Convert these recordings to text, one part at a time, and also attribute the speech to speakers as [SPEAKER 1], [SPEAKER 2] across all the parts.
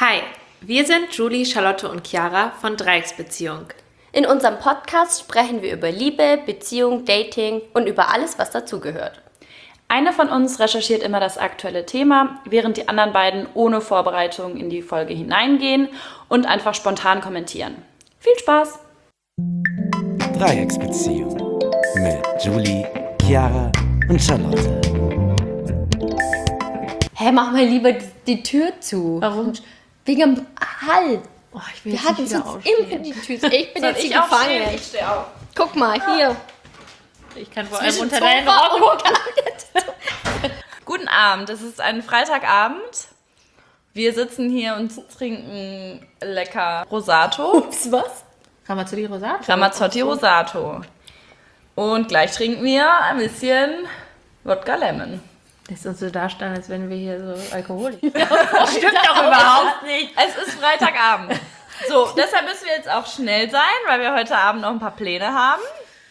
[SPEAKER 1] Hi, wir sind Julie, Charlotte und Chiara von Dreiecksbeziehung.
[SPEAKER 2] In unserem Podcast sprechen wir über Liebe, Beziehung, Dating und über alles, was dazugehört.
[SPEAKER 3] Eine von uns recherchiert immer das aktuelle Thema, während die anderen beiden ohne Vorbereitung in die Folge hineingehen und einfach spontan kommentieren. Viel Spaß!
[SPEAKER 4] Dreiecksbeziehung mit Julie, Chiara und Charlotte.
[SPEAKER 2] Hä, mach mal lieber die Tür zu.
[SPEAKER 1] Warum?
[SPEAKER 2] Wegen dem Hall.
[SPEAKER 1] Oh, ich will
[SPEAKER 2] Wir
[SPEAKER 1] jetzt
[SPEAKER 2] hatten
[SPEAKER 1] nicht
[SPEAKER 2] uns
[SPEAKER 1] wieder
[SPEAKER 2] immer
[SPEAKER 1] aufstehen.
[SPEAKER 2] die Tür. Ich bin jetzt hier
[SPEAKER 3] auch
[SPEAKER 2] gefangen.
[SPEAKER 3] stehen? Ich stehe auf.
[SPEAKER 2] Guck mal, hier.
[SPEAKER 1] Ich kann vor allem
[SPEAKER 2] Zwischen
[SPEAKER 1] unter deinen
[SPEAKER 2] Sofa
[SPEAKER 1] Rock
[SPEAKER 2] und
[SPEAKER 1] gucken.
[SPEAKER 3] Guten Abend, es ist ein Freitagabend. Wir sitzen hier und trinken lecker Rosato.
[SPEAKER 2] Ups, was?
[SPEAKER 1] Ramazzotti Rosato.
[SPEAKER 3] Ramazzotti Rosato. Und gleich trinken wir ein bisschen Wodka Lemon.
[SPEAKER 1] Lässt uns so darstellen, als wenn wir hier so Alkoholiker.
[SPEAKER 3] Stimmt doch überhaupt nicht. Es ist Freitagabend. So, deshalb müssen wir jetzt auch schnell sein, weil wir heute Abend noch ein paar Pläne haben.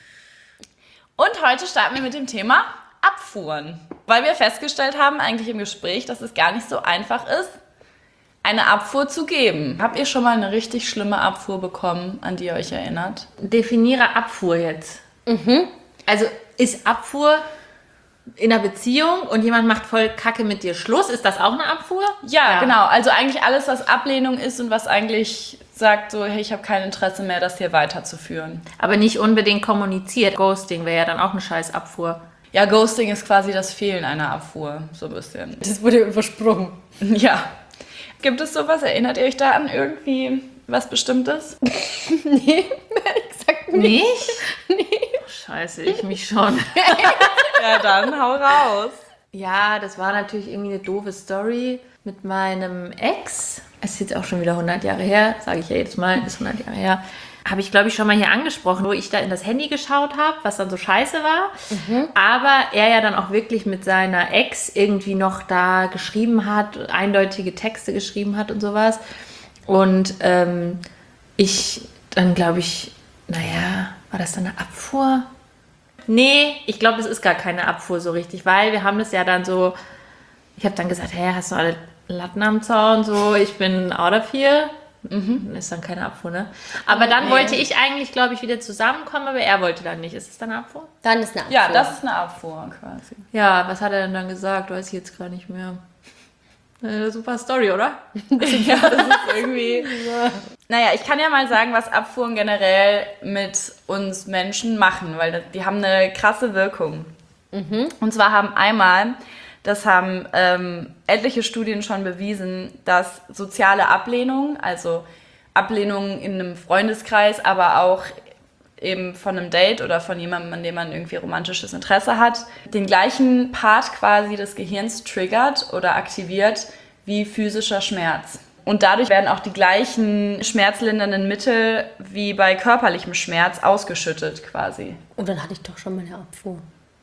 [SPEAKER 3] Und heute starten wir mit dem Thema Abfuhren. Weil wir festgestellt haben, eigentlich im Gespräch, dass es gar nicht so einfach ist, eine Abfuhr zu geben. Habt ihr schon mal eine richtig schlimme Abfuhr bekommen, an die ihr euch erinnert?
[SPEAKER 1] Definiere Abfuhr jetzt. Also ist Abfuhr in einer Beziehung und jemand macht voll Kacke mit dir Schluss, ist das auch eine Abfuhr?
[SPEAKER 3] Ja, genau. Also eigentlich alles, was Ablehnung ist und was eigentlich sagt so, hey, ich habe kein Interesse mehr, das hier weiterzuführen.
[SPEAKER 1] Aber nicht unbedingt kommuniziert. Ghosting wäre ja dann auch eine scheiß Abfuhr.
[SPEAKER 3] Ja, Ghosting ist quasi das Fehlen einer Abfuhr, so ein bisschen.
[SPEAKER 2] Das wurde übersprungen.
[SPEAKER 3] Ja. Gibt es sowas? Erinnert ihr euch da an irgendwie was Bestimmtes?
[SPEAKER 2] Nee, ehrlich gesagt nicht.
[SPEAKER 1] Nicht? Scheiße, ich mich schon.
[SPEAKER 3] Ja, dann hau raus.
[SPEAKER 1] Ja, das war natürlich irgendwie eine doofe Story mit meinem Ex. Es ist jetzt auch schon wieder 100 Jahre her, sage ich ja jedes Mal, ist 100 Jahre her. Habe ich, glaube ich, schon mal hier angesprochen, wo ich da in das Handy geschaut habe, was dann so scheiße war. Aber er ja dann auch wirklich mit seiner Ex irgendwie noch da geschrieben hat, eindeutige Texte geschrieben hat und sowas. Und ich dann, glaube ich, naja, war das dann eine Abfuhr? Nee, ich glaube, das ist gar keine Abfuhr so richtig, weil wir haben das ja dann so, ich habe dann gesagt, hey, hast du alle Latten am Zaun, so, ich bin out of here. Ist dann keine Abfuhr, ne? Aber dann wollte ich eigentlich, glaube ich, wieder zusammenkommen, aber er wollte dann nicht. Ist es dann eine Abfuhr?
[SPEAKER 2] Dann ist eine Abfuhr.
[SPEAKER 3] Ja, das ist eine Abfuhr quasi.
[SPEAKER 1] Ja, was hat er denn dann gesagt? Weiß ich jetzt gar nicht mehr. Super Story, oder?
[SPEAKER 3] Ja, das ist irgendwie... Naja, ich kann ja mal sagen, was Abfuhren generell mit uns Menschen machen, weil die haben eine krasse Wirkung. Und zwar das haben etliche Studien schon bewiesen, dass soziale Ablehnung, also Ablehnung in einem Freundeskreis, aber auch eben von einem Date oder von jemandem, an dem man irgendwie romantisches Interesse hat, den gleichen Part quasi des Gehirns triggert oder aktiviert wie physischer Schmerz. Und dadurch werden auch die gleichen schmerzlindernden Mittel wie bei körperlichem Schmerz ausgeschüttet quasi.
[SPEAKER 2] Und dann hatte ich doch schon mal eine Abfuhr.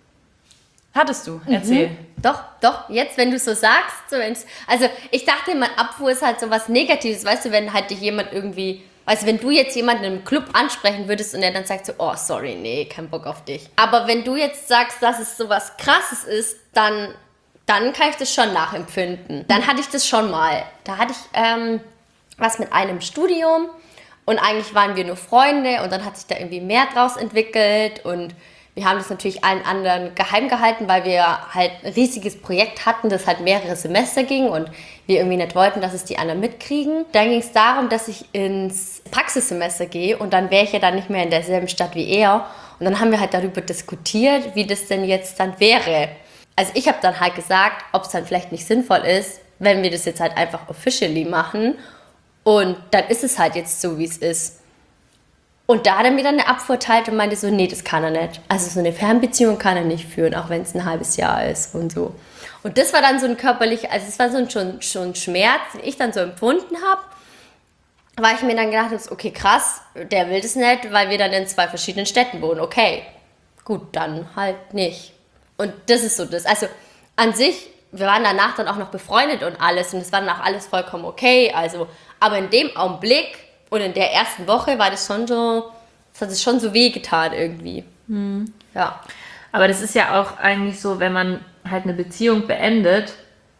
[SPEAKER 3] Hattest du? Erzähl.
[SPEAKER 2] Doch, jetzt, wenn du so sagst. Also, ich dachte immer, Abfuhr ist halt so was Negatives, weißt du, wenn halt dich jemand irgendwie, weißt du, wenn du jetzt jemanden im Club ansprechen würdest und er dann sagt so, oh, sorry, nee, kein Bock auf dich. Aber wenn du jetzt sagst, dass es so was Krasses ist, dann kann ich das schon nachempfinden. Dann hatte ich das schon mal. Da hatte ich was mit einem Studium und eigentlich waren wir nur Freunde und dann hat sich da irgendwie mehr draus entwickelt und wir haben das natürlich allen anderen geheim gehalten, weil wir halt ein riesiges Projekt hatten, das halt mehrere Semester ging und wir irgendwie nicht wollten, dass es die anderen mitkriegen. Dann ging es darum, dass ich ins Praxissemester gehe und dann wäre ich ja dann nicht mehr in derselben Stadt wie er. Und dann haben wir halt darüber diskutiert, wie das denn jetzt dann wäre. Also ich habe dann halt gesagt, ob es dann vielleicht nicht sinnvoll ist, wenn wir das jetzt halt einfach officially machen und dann ist es halt jetzt so, wie es ist. Und da hat er mir dann eine Abfuhr erteilt und meinte so, nee, das kann er nicht. Also so eine Fernbeziehung kann er nicht führen, auch wenn es ein halbes Jahr ist und so. Und das war dann so ein körperlicher, also es war so schon Schmerz, den ich dann so empfunden habe, weil ich mir dann gedacht habe, okay, krass, der will das nicht, weil wir dann in 2 verschiedenen Städten wohnen. Okay, gut, dann halt nicht. Und das ist so das. Also an sich, wir waren danach dann auch noch befreundet und alles und es war dann auch alles vollkommen okay. Also, aber in dem Augenblick und in der ersten Woche war das schon so, das hat es schon so wehgetan irgendwie. Ja.
[SPEAKER 1] Aber das ist ja auch eigentlich so, wenn man halt eine Beziehung beendet,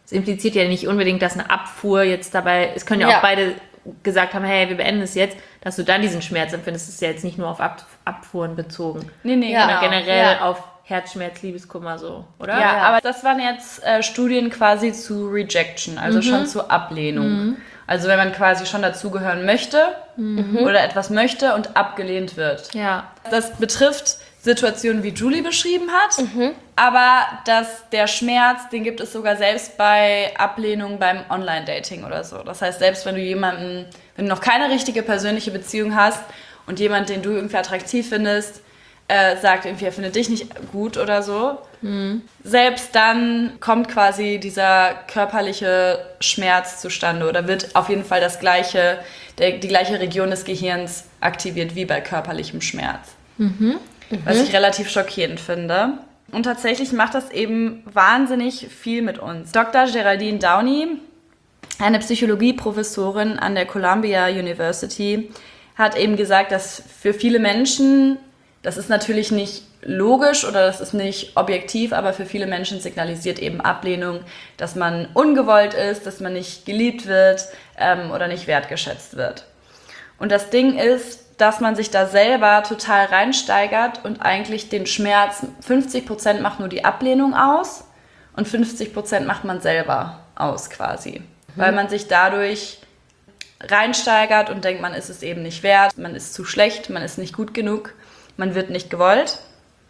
[SPEAKER 1] es impliziert ja nicht unbedingt, dass eine Abfuhr jetzt dabei, es können ja auch beide gesagt haben, hey, wir beenden es jetzt, dass du dann diesen Schmerz empfindest. Das ist ja jetzt nicht nur auf Abfuhren bezogen.
[SPEAKER 3] Nee,
[SPEAKER 1] Sondern generell auf Herzschmerz, Liebeskummer so, oder?
[SPEAKER 3] Ja, aber das waren jetzt Studien quasi zu Rejection, also schon zur Ablehnung. Also wenn man quasi schon dazugehören möchte oder etwas möchte und abgelehnt wird.
[SPEAKER 1] Ja.
[SPEAKER 3] Das betrifft Situationen, wie Julie beschrieben hat, aber der Schmerz, den gibt es sogar selbst bei Ablehnung beim Online-Dating oder so. Das heißt, selbst wenn du noch keine richtige persönliche Beziehung hast und jemand, den du irgendwie attraktiv findest, sagt irgendwie, er findet dich nicht gut oder so. Selbst dann kommt quasi dieser körperliche Schmerz zustande oder wird auf jeden Fall die gleiche Region des Gehirns aktiviert wie bei körperlichem Schmerz. Was ich relativ schockierend finde. Und tatsächlich macht das eben wahnsinnig viel mit uns. Dr. Geraldine Downey, eine Psychologieprofessorin an der Columbia University, hat eben gesagt, dass für viele Menschen, das ist natürlich nicht logisch oder das ist nicht objektiv, aber für viele Menschen signalisiert eben Ablehnung, dass man ungewollt ist, dass man nicht geliebt wird oder nicht wertgeschätzt wird. Und das Ding ist, dass man sich da selber total reinsteigert und eigentlich den Schmerz, 50% macht nur die Ablehnung aus und 50% macht man selber aus quasi. Weil man sich dadurch reinsteigert und denkt, man ist es eben nicht wert, man ist zu schlecht, man ist nicht gut genug, man wird nicht gewollt.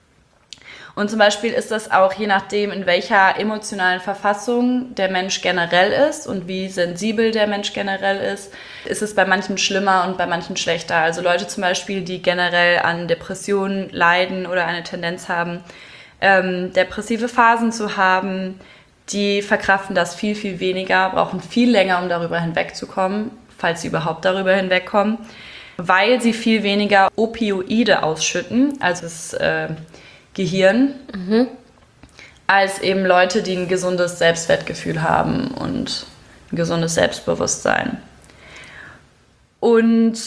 [SPEAKER 3] Und zum Beispiel ist das auch je nachdem, in welcher emotionalen Verfassung der Mensch generell ist und wie sensibel der Mensch generell ist es bei manchen schlimmer und bei manchen schlechter. Also Leute zum Beispiel, die generell an Depressionen leiden oder eine Tendenz haben, depressive Phasen zu haben, die verkraften das viel, viel weniger, brauchen viel länger, um darüber hinwegzukommen, falls sie überhaupt darüber hinwegkommen, weil sie viel weniger Opioide ausschütten, also das Gehirn, als eben Leute, die ein gesundes Selbstwertgefühl haben und ein gesundes Selbstbewusstsein. Und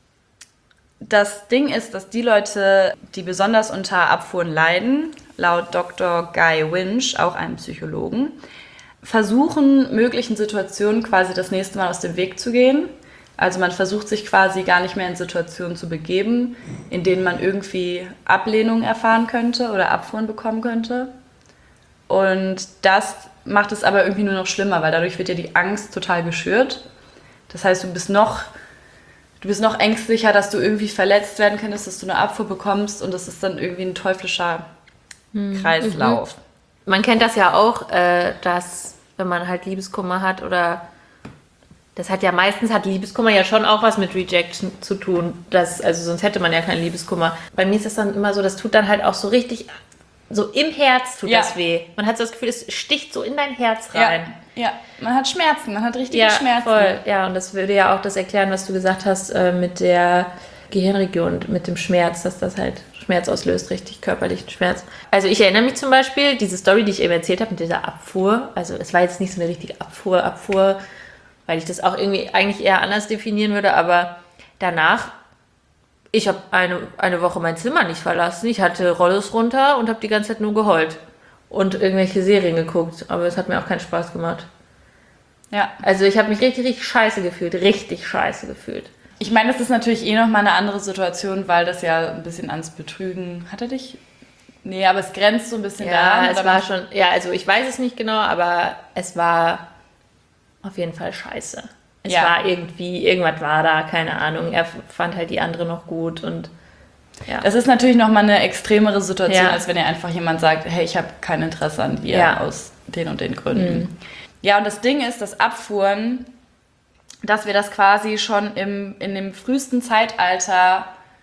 [SPEAKER 3] das Ding ist, dass die Leute, die besonders unter Abfuhren leiden, laut Dr. Guy Winch, auch einem Psychologen, versuchen, möglichen Situationen quasi das nächste Mal aus dem Weg zu gehen. Also man versucht sich quasi gar nicht mehr in Situationen zu begeben, in denen man irgendwie Ablehnung erfahren könnte oder Abfuhren bekommen könnte. Und das macht es aber irgendwie nur noch schlimmer, weil dadurch wird ja die Angst total geschürt. Das heißt, du bist noch ängstlicher, dass du irgendwie verletzt werden könntest, dass du eine Abfuhr bekommst und das ist dann irgendwie ein teuflischer Kreislauf.
[SPEAKER 1] Man kennt das ja auch, dass wenn man halt Liebeskummer hat oder meistens hat Liebeskummer ja schon auch was mit Rejection zu tun. Also sonst hätte man ja keinen Liebeskummer. Bei mir ist das dann immer so, das tut dann halt auch so richtig, so im Herz tut das weh. Man hat so das Gefühl, es sticht so in dein Herz rein.
[SPEAKER 3] Ja, man hat Schmerzen, man hat richtige Schmerzen.
[SPEAKER 1] Voll. Ja, und das würde ja auch das erklären, was du gesagt hast mit der Gehirnregion, mit dem Schmerz, dass das halt Schmerz auslöst, richtig körperlichen Schmerz. Also ich erinnere mich zum Beispiel, diese Story, die ich eben erzählt habe mit dieser Abfuhr, also es war jetzt nicht so eine richtige Abfuhr, weil ich das auch irgendwie eigentlich eher anders definieren würde, aber danach, ich habe eine Woche mein Zimmer nicht verlassen, ich hatte Rollos runter und habe die ganze Zeit nur geheult und irgendwelche Serien geguckt, aber es hat mir auch keinen Spaß gemacht.
[SPEAKER 3] Ja.
[SPEAKER 1] Also ich habe mich richtig, richtig scheiße gefühlt.
[SPEAKER 3] Ich meine, das ist natürlich nochmal eine andere Situation, weil das ja ein bisschen ans Betrügen, hat er dich? Nee, aber es grenzt so ein bisschen daran.
[SPEAKER 1] Ja, es war schon, also ich weiß es nicht genau, aber es war auf jeden Fall scheiße. Es war irgendwas war da, keine Ahnung. Er fand halt die andere noch gut und ja.
[SPEAKER 3] Das ist natürlich nochmal eine extremere Situation, als wenn ihr einfach jemand sagt, hey, ich habe kein Interesse an dir aus den und den Gründen. Ja, und das Ding ist, dass Abfuhren, dass wir das quasi schon in dem frühesten Zeitalter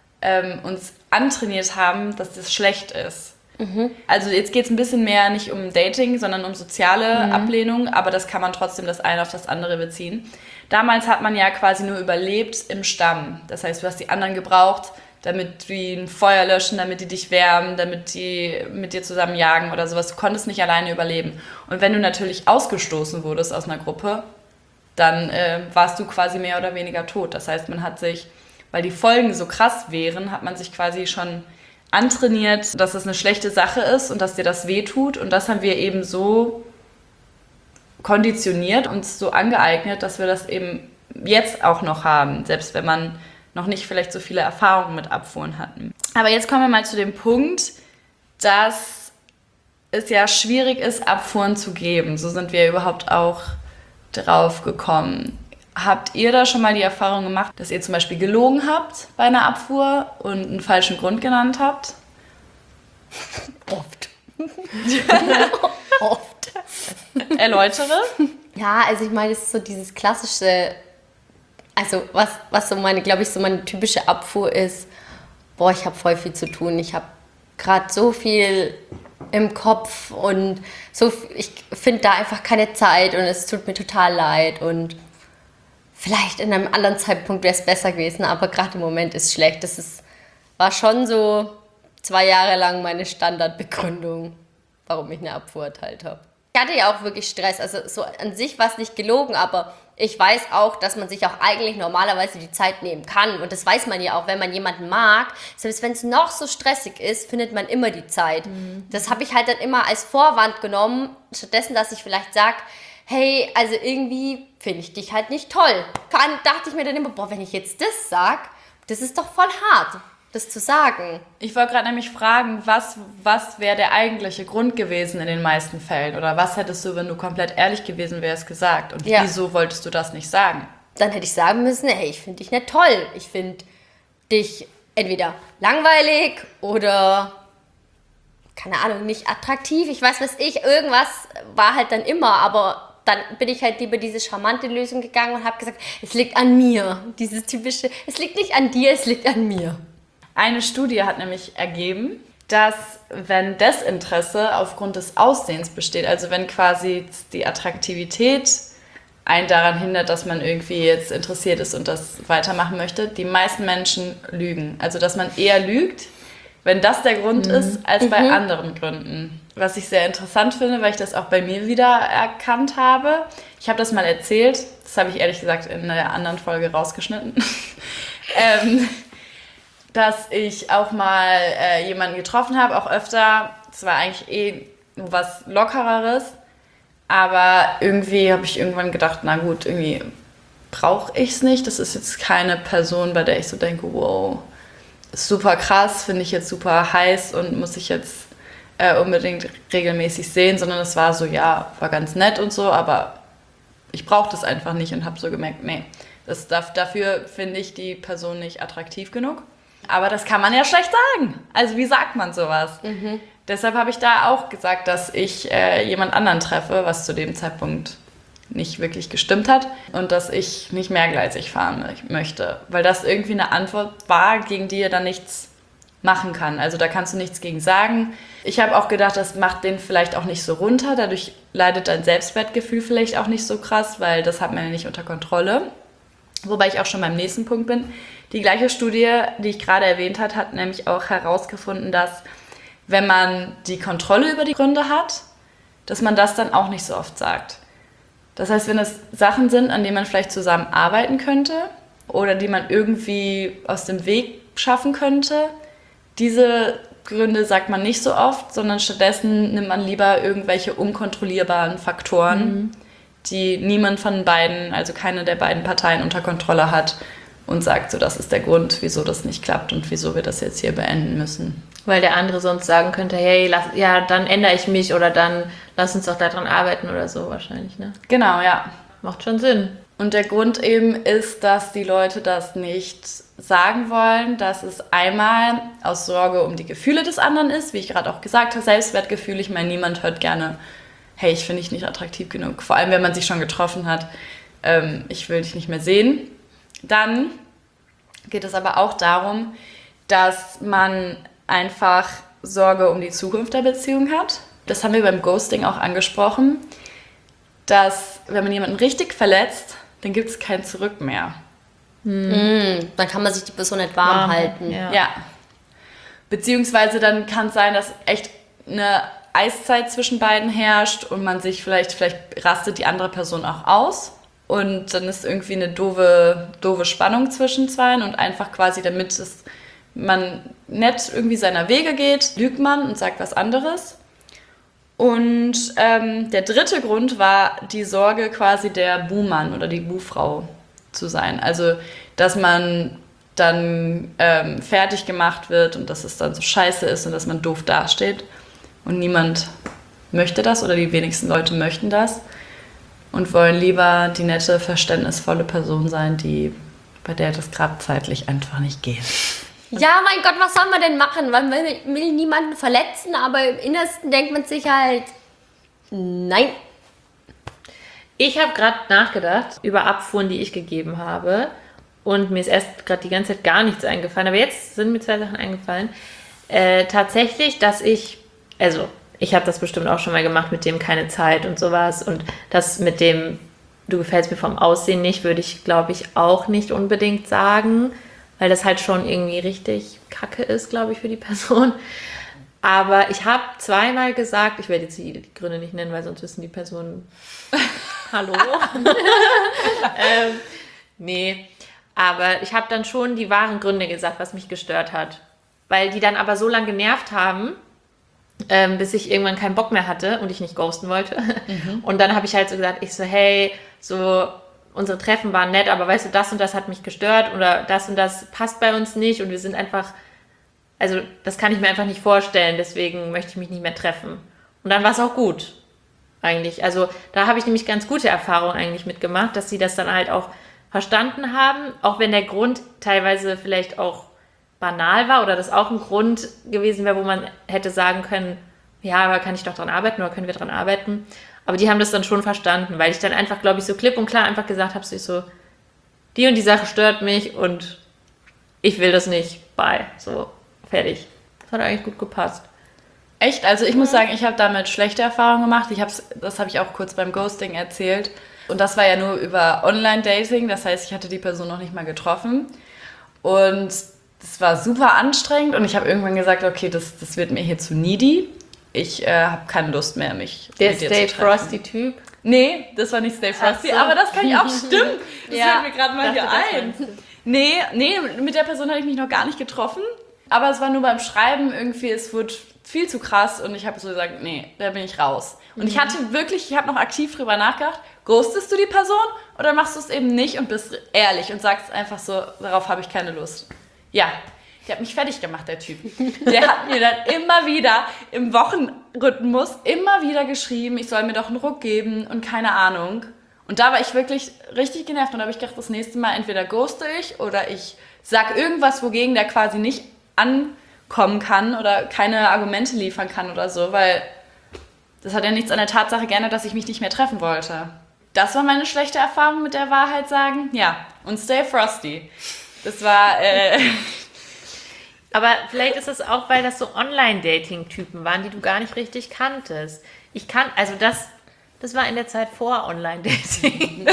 [SPEAKER 3] uns antrainiert haben, dass das schlecht ist. Also jetzt geht es ein bisschen mehr nicht um Dating, sondern um soziale Ablehnung, aber das kann man trotzdem das eine auf das andere beziehen. Damals hat man ja quasi nur überlebt im Stamm. Das heißt, du hast die anderen gebraucht, damit die ein Feuer löschen, damit die dich wärmen, damit die mit dir zusammen jagen oder sowas. Du konntest nicht alleine überleben. Und wenn du natürlich ausgestoßen wurdest aus einer Gruppe, dann warst du quasi mehr oder weniger tot. Das heißt, man hat sich, weil die Folgen so krass wären, hat man sich quasi schon antrainiert, dass es eine schlechte Sache ist und dass dir das wehtut. Und das haben wir eben so konditioniert, uns so angeeignet, dass wir das eben jetzt auch noch haben, selbst wenn man noch nicht vielleicht so viele Erfahrungen mit Abfuhren hatten. Aber jetzt kommen wir mal zu dem Punkt, dass es ja schwierig ist, Abfuhren zu geben. So sind wir überhaupt auch drauf gekommen. Habt ihr da schon mal die Erfahrung gemacht, dass ihr zum Beispiel gelogen habt bei einer Abfuhr und einen falschen Grund genannt habt?
[SPEAKER 2] Oft. Oft.
[SPEAKER 3] Erläutere.
[SPEAKER 2] Ja, also ich meine, es ist so dieses klassische, also was so meine, glaube ich, so meine typische Abfuhr ist, boah, ich habe voll viel zu tun, ich habe gerade so viel im Kopf und so, ich finde da einfach keine Zeit und es tut mir total leid und vielleicht in einem anderen Zeitpunkt wäre es besser gewesen, aber gerade im Moment ist es schlecht. War schon so 2 Jahre lang meine Standardbegründung, warum ich eine Abfuhr erteilt habe. Ich hatte ja auch wirklich Stress, also so an sich war es nicht gelogen, aber ich weiß auch, dass man sich auch eigentlich normalerweise die Zeit nehmen kann. Und das weiß man ja auch, wenn man jemanden mag. Selbst wenn es noch so stressig ist, findet man immer die Zeit. Das habe ich halt dann immer als Vorwand genommen, stattdessen, dass ich vielleicht sage, hey, also irgendwie finde ich dich halt nicht toll. Dann dachte ich mir dann immer, boah, wenn ich jetzt das sage, das ist doch voll hart, das zu sagen.
[SPEAKER 3] Ich wollte gerade nämlich fragen, was wäre der eigentliche Grund gewesen in den meisten Fällen? Oder was hättest du, wenn du komplett ehrlich gewesen wärst, gesagt? Und wieso wolltest du das nicht sagen?
[SPEAKER 2] Dann hätte ich sagen müssen, hey, ich finde dich nicht toll. Ich finde dich entweder langweilig oder, keine Ahnung, nicht attraktiv. Ich weiß, was ich, irgendwas war halt dann immer, aber dann bin ich halt lieber diese charmante Lösung gegangen und habe gesagt, es liegt an mir. Dieses typische, es liegt nicht an dir, es liegt an mir.
[SPEAKER 3] Eine Studie hat nämlich ergeben, dass wenn Desinteresse aufgrund des Aussehens besteht, also wenn quasi die Attraktivität einen daran hindert, dass man irgendwie jetzt interessiert ist und das weitermachen möchte, die meisten Menschen lügen. Also dass man eher lügt, wenn das der Grund ist, als bei anderen Gründen. Was ich sehr interessant finde, weil ich das auch bei mir wieder erkannt habe. Ich habe das mal erzählt, das habe ich ehrlich gesagt in einer anderen Folge rausgeschnitten. Dass ich auch mal jemanden getroffen habe, auch öfter. Das war eigentlich nur was Lockereres. Aber irgendwie habe ich irgendwann gedacht, na gut, irgendwie brauche ich es nicht. Das ist jetzt keine Person, bei der ich so denke, wow, ist super krass, finde ich jetzt super heiß und muss ich jetzt unbedingt regelmäßig sehen. Sondern es war so, ja, war ganz nett und so, aber ich brauche das einfach nicht und habe so gemerkt, nee, dafür finde ich die Person nicht attraktiv genug. Aber das kann man ja schlecht sagen. Also wie sagt man sowas? Deshalb habe ich da auch gesagt, dass ich jemand anderen treffe, was zu dem Zeitpunkt nicht wirklich gestimmt hat. Und dass ich nicht mehrgleisig fahren möchte. Weil das irgendwie eine Antwort war, gegen die er dann nichts machen kann. Also da kannst du nichts gegen sagen. Ich habe auch gedacht, das macht den vielleicht auch nicht so runter. Dadurch leidet dein Selbstwertgefühl vielleicht auch nicht so krass, weil das hat man ja nicht unter Kontrolle. Wobei ich auch schon beim nächsten Punkt bin. Die gleiche Studie, die ich gerade erwähnt habe, hat nämlich auch herausgefunden, dass wenn man die Kontrolle über die Gründe hat, dass man das dann auch nicht so oft sagt. Das heißt, wenn es Sachen sind, an denen man vielleicht zusammen arbeiten könnte oder die man irgendwie aus dem Weg schaffen könnte, diese Gründe sagt man nicht so oft, sondern stattdessen nimmt man lieber irgendwelche unkontrollierbaren Faktoren, die niemand von beiden, also keine der beiden Parteien unter Kontrolle hat und sagt so, das ist der Grund, wieso das nicht klappt und wieso wir das jetzt hier beenden müssen.
[SPEAKER 1] Weil der andere sonst sagen könnte, hey, dann ändere ich mich oder dann lass uns doch daran arbeiten oder so wahrscheinlich, ne?
[SPEAKER 3] Genau, ja.
[SPEAKER 1] Macht schon Sinn.
[SPEAKER 3] Und der Grund eben ist, dass die Leute das nicht sagen wollen, dass es einmal aus Sorge um die Gefühle des anderen ist, wie ich gerade auch gesagt habe, Selbstwertgefühl. Ich meine, niemand hört gerne, hey, ich finde dich nicht attraktiv genug. Vor allem, wenn man sich schon getroffen hat, ich will dich nicht mehr sehen. Dann geht es aber auch darum, dass man einfach Sorge um die Zukunft der Beziehung hat. Das haben wir beim Ghosting auch angesprochen, dass wenn man jemanden richtig verletzt, dann gibt es kein Zurück mehr.
[SPEAKER 2] Dann kann man sich die Person nicht warm halten.
[SPEAKER 3] Ja. Beziehungsweise dann kann es sein, dass echt eine Eiszeit zwischen beiden herrscht und man sich vielleicht rastet die andere Person auch aus. Und dann ist irgendwie eine doofe Spannung zwischen zweien und einfach quasi, damit man nett irgendwie seiner Wege geht, lügt man und sagt was anderes. Und der dritte Grund war die Sorge quasi der Buhmann oder die Buhfrau zu sein. Also, dass man dann fertig gemacht wird und dass es dann so scheiße ist und dass man doof dasteht. Und niemand möchte das oder die wenigsten Leute möchten das und wollen lieber die nette, verständnisvolle Person sein, bei der das gerade zeitlich einfach nicht geht.
[SPEAKER 2] Ja, mein Gott, was soll man denn machen? Man will niemanden verletzen, aber im Innersten denkt man sich halt, nein.
[SPEAKER 1] Ich habe gerade nachgedacht über Abfuhren, die ich gegeben habe. Und mir ist erst gerade die ganze Zeit gar nichts eingefallen. Aber jetzt sind mir 2 Sachen eingefallen. Tatsächlich, dass ich habe das bestimmt auch schon mal gemacht mit dem keine Zeit und sowas. Und das mit dem, du gefällst mir vom Aussehen nicht, würde ich, glaube ich, auch nicht unbedingt sagen. Weil das halt schon irgendwie richtig kacke ist, glaube ich, für die Person. Aber ich habe 2-mal gesagt, ich werde jetzt die Gründe nicht nennen, weil sonst wissen die Personen, hallo. Nee, aber ich habe dann schon die wahren Gründe gesagt, was mich gestört hat. Weil die dann aber so lange genervt haben, bis ich irgendwann keinen Bock mehr hatte und ich nicht ghosten wollte. Und dann habe ich halt so gesagt, hey, so unsere Treffen waren nett, aber weißt du, das und das hat mich gestört oder das und das passt bei uns nicht und wir sind einfach, also das kann ich mir einfach nicht vorstellen, deswegen möchte ich mich nicht mehr treffen. Und dann war es auch gut, eigentlich. Also da habe ich nämlich ganz gute Erfahrungen eigentlich mitgemacht, dass sie das dann halt auch verstanden haben, auch wenn der Grund teilweise vielleicht auch banal war oder das auch ein Grund gewesen wäre, wo man hätte sagen können, ja, aber kann ich doch dran arbeiten oder können wir dran arbeiten. Aber die haben das dann schon verstanden, weil ich dann einfach, glaube ich, so klipp und klar einfach gesagt habe, so, die und die Sache stört mich und ich will das nicht, bye, so, fertig. Das hat eigentlich gut gepasst.
[SPEAKER 3] Echt? Also ich muss sagen, ich habe damit schlechte Erfahrungen gemacht. Das habe ich auch kurz beim Ghosting erzählt. Und das war ja nur über Online-Dating, das heißt, ich hatte die Person noch nicht mal getroffen. Und das war super anstrengend und ich habe irgendwann gesagt, okay, das wird mir hier zu needy. Ich habe keine Lust mehr, mich
[SPEAKER 1] Der
[SPEAKER 3] mit dir
[SPEAKER 1] Stay
[SPEAKER 3] zu treffen.
[SPEAKER 1] Frosty-Typ?
[SPEAKER 3] Nee, das war nicht Stay Frosty,
[SPEAKER 1] so.
[SPEAKER 3] aber das kann ja auch stimmen. Das
[SPEAKER 2] Ja,
[SPEAKER 3] fällt mir gerade mal hier
[SPEAKER 1] dachte, das
[SPEAKER 3] ein. Nee, mit der Person habe ich mich noch gar nicht getroffen. Aber es war nur beim Schreiben irgendwie, es wurde viel zu krass und ich habe so gesagt, nee, da bin ich raus. Und ich habe noch aktiv drüber nachgedacht, ghostest du die Person oder machst du es eben nicht und bist ehrlich und sagst einfach so, darauf habe ich keine Lust. Ja, der hat mich fertig gemacht, der Typ. Der hat mir dann immer wieder im Wochenrhythmus immer wieder geschrieben, ich soll mir doch einen Ruck geben und keine Ahnung. Und da war ich wirklich richtig genervt und da habe ich gedacht, das nächste Mal entweder ghoste ich oder ich sag irgendwas, wogegen der quasi nicht ankommen kann oder keine Argumente liefern kann oder so, weil das hat ja nichts an der Tatsache geändert, dass ich mich nicht mehr treffen wollte. Das war meine schlechte Erfahrung mit der Wahrheit sagen. Ja, und Stay Frosty. Das war...
[SPEAKER 1] Aber vielleicht ist es auch, weil das so Online-Dating-Typen waren, die du gar nicht richtig kanntest. Das war in der Zeit vor Online-Dating.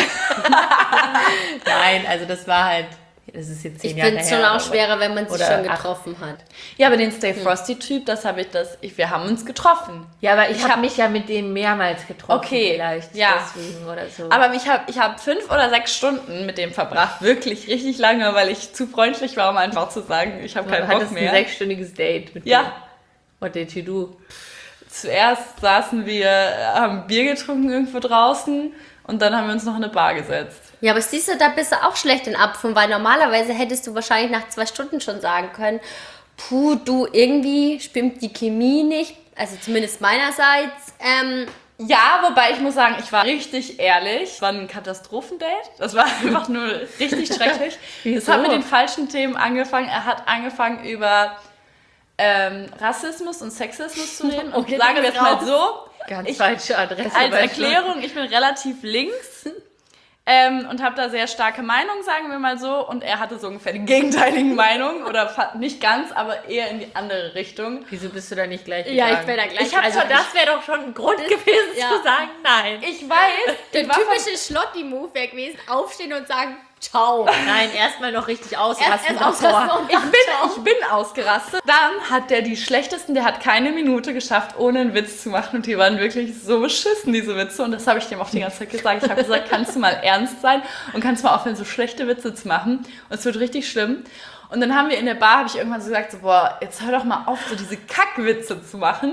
[SPEAKER 1] Nein, also das war halt, das ist jetzt 10 Jahre her.
[SPEAKER 2] Ich finde es schon auch schwerer, wenn man sich
[SPEAKER 1] oder
[SPEAKER 2] schon getroffen hat.
[SPEAKER 3] Ja, aber den Stay Frosty-Typ, wir haben uns getroffen.
[SPEAKER 1] Ja, aber ich habe mich ja mit dem mehrmals getroffen.
[SPEAKER 3] Okay,
[SPEAKER 1] vielleicht
[SPEAKER 3] ja.
[SPEAKER 1] deswegen oder so.
[SPEAKER 3] Aber ich hab 5 oder 6 Stunden mit dem verbracht, wirklich richtig lange, weil ich zu freundlich war, um einfach zu sagen, ich habe keinen
[SPEAKER 1] du
[SPEAKER 3] Bock
[SPEAKER 1] hattest
[SPEAKER 3] mehr.
[SPEAKER 1] ein 6-stündiges Date mit
[SPEAKER 3] Ja.
[SPEAKER 1] dem. What did you do?
[SPEAKER 3] Zuerst saßen wir, haben Bier getrunken irgendwo draußen und dann haben wir uns noch in eine Bar gesetzt.
[SPEAKER 2] Ja, aber siehst du, da bist du auch schlecht in Abfuhren, weil normalerweise hättest du wahrscheinlich nach 2 Stunden schon sagen können, puh, du, irgendwie stimmt die Chemie nicht, also zumindest meinerseits.
[SPEAKER 3] Ja, wobei ich muss sagen, ich war richtig ehrlich. Es war ein Katastrophendate. Das war einfach nur richtig schrecklich. Es hat mit den falschen Themen angefangen. Er hat angefangen über Rassismus und Sexismus zu reden. Und
[SPEAKER 2] Okay,
[SPEAKER 3] sagen wir
[SPEAKER 2] das
[SPEAKER 3] es mal
[SPEAKER 2] raus.
[SPEAKER 3] so.
[SPEAKER 1] Ganz falsche Adresse.
[SPEAKER 3] Als Erklärung, ich bin relativ links und habe da sehr starke Meinungen, sagen wir mal so. Und er hatte so ungefähr die gegenteiligen Meinungen. Oder nicht ganz, aber eher in die andere Richtung.
[SPEAKER 1] Wieso bist du da nicht gleich
[SPEAKER 2] Ja,
[SPEAKER 1] gegangen?
[SPEAKER 2] ich wäre da gleich.
[SPEAKER 1] Das wäre doch schon ein Grund gewesen
[SPEAKER 2] ja.
[SPEAKER 1] zu sagen, nein.
[SPEAKER 3] Ich weiß.
[SPEAKER 2] Der
[SPEAKER 3] ich war
[SPEAKER 2] typische Schlotti-Move wäre gewesen, aufstehen und sagen, ciao.
[SPEAKER 1] Nein, erstmal noch richtig ausrasten.
[SPEAKER 2] Erst ausrasten und
[SPEAKER 3] Ich bin ausgerastet. Dann hat der hat keine Minute geschafft, ohne einen Witz zu machen. Und die waren wirklich so beschissen, diese Witze. Und das habe ich dem auch die ganze Zeit gesagt. Ich habe gesagt, kannst du mal ernst sein und kannst mal aufhören, so schlechte Witze zu machen. Und es wird richtig schlimm. Und dann haben wir in der Bar, habe ich irgendwann so gesagt, so, boah, jetzt hör doch mal auf, so diese Kackwitze zu machen.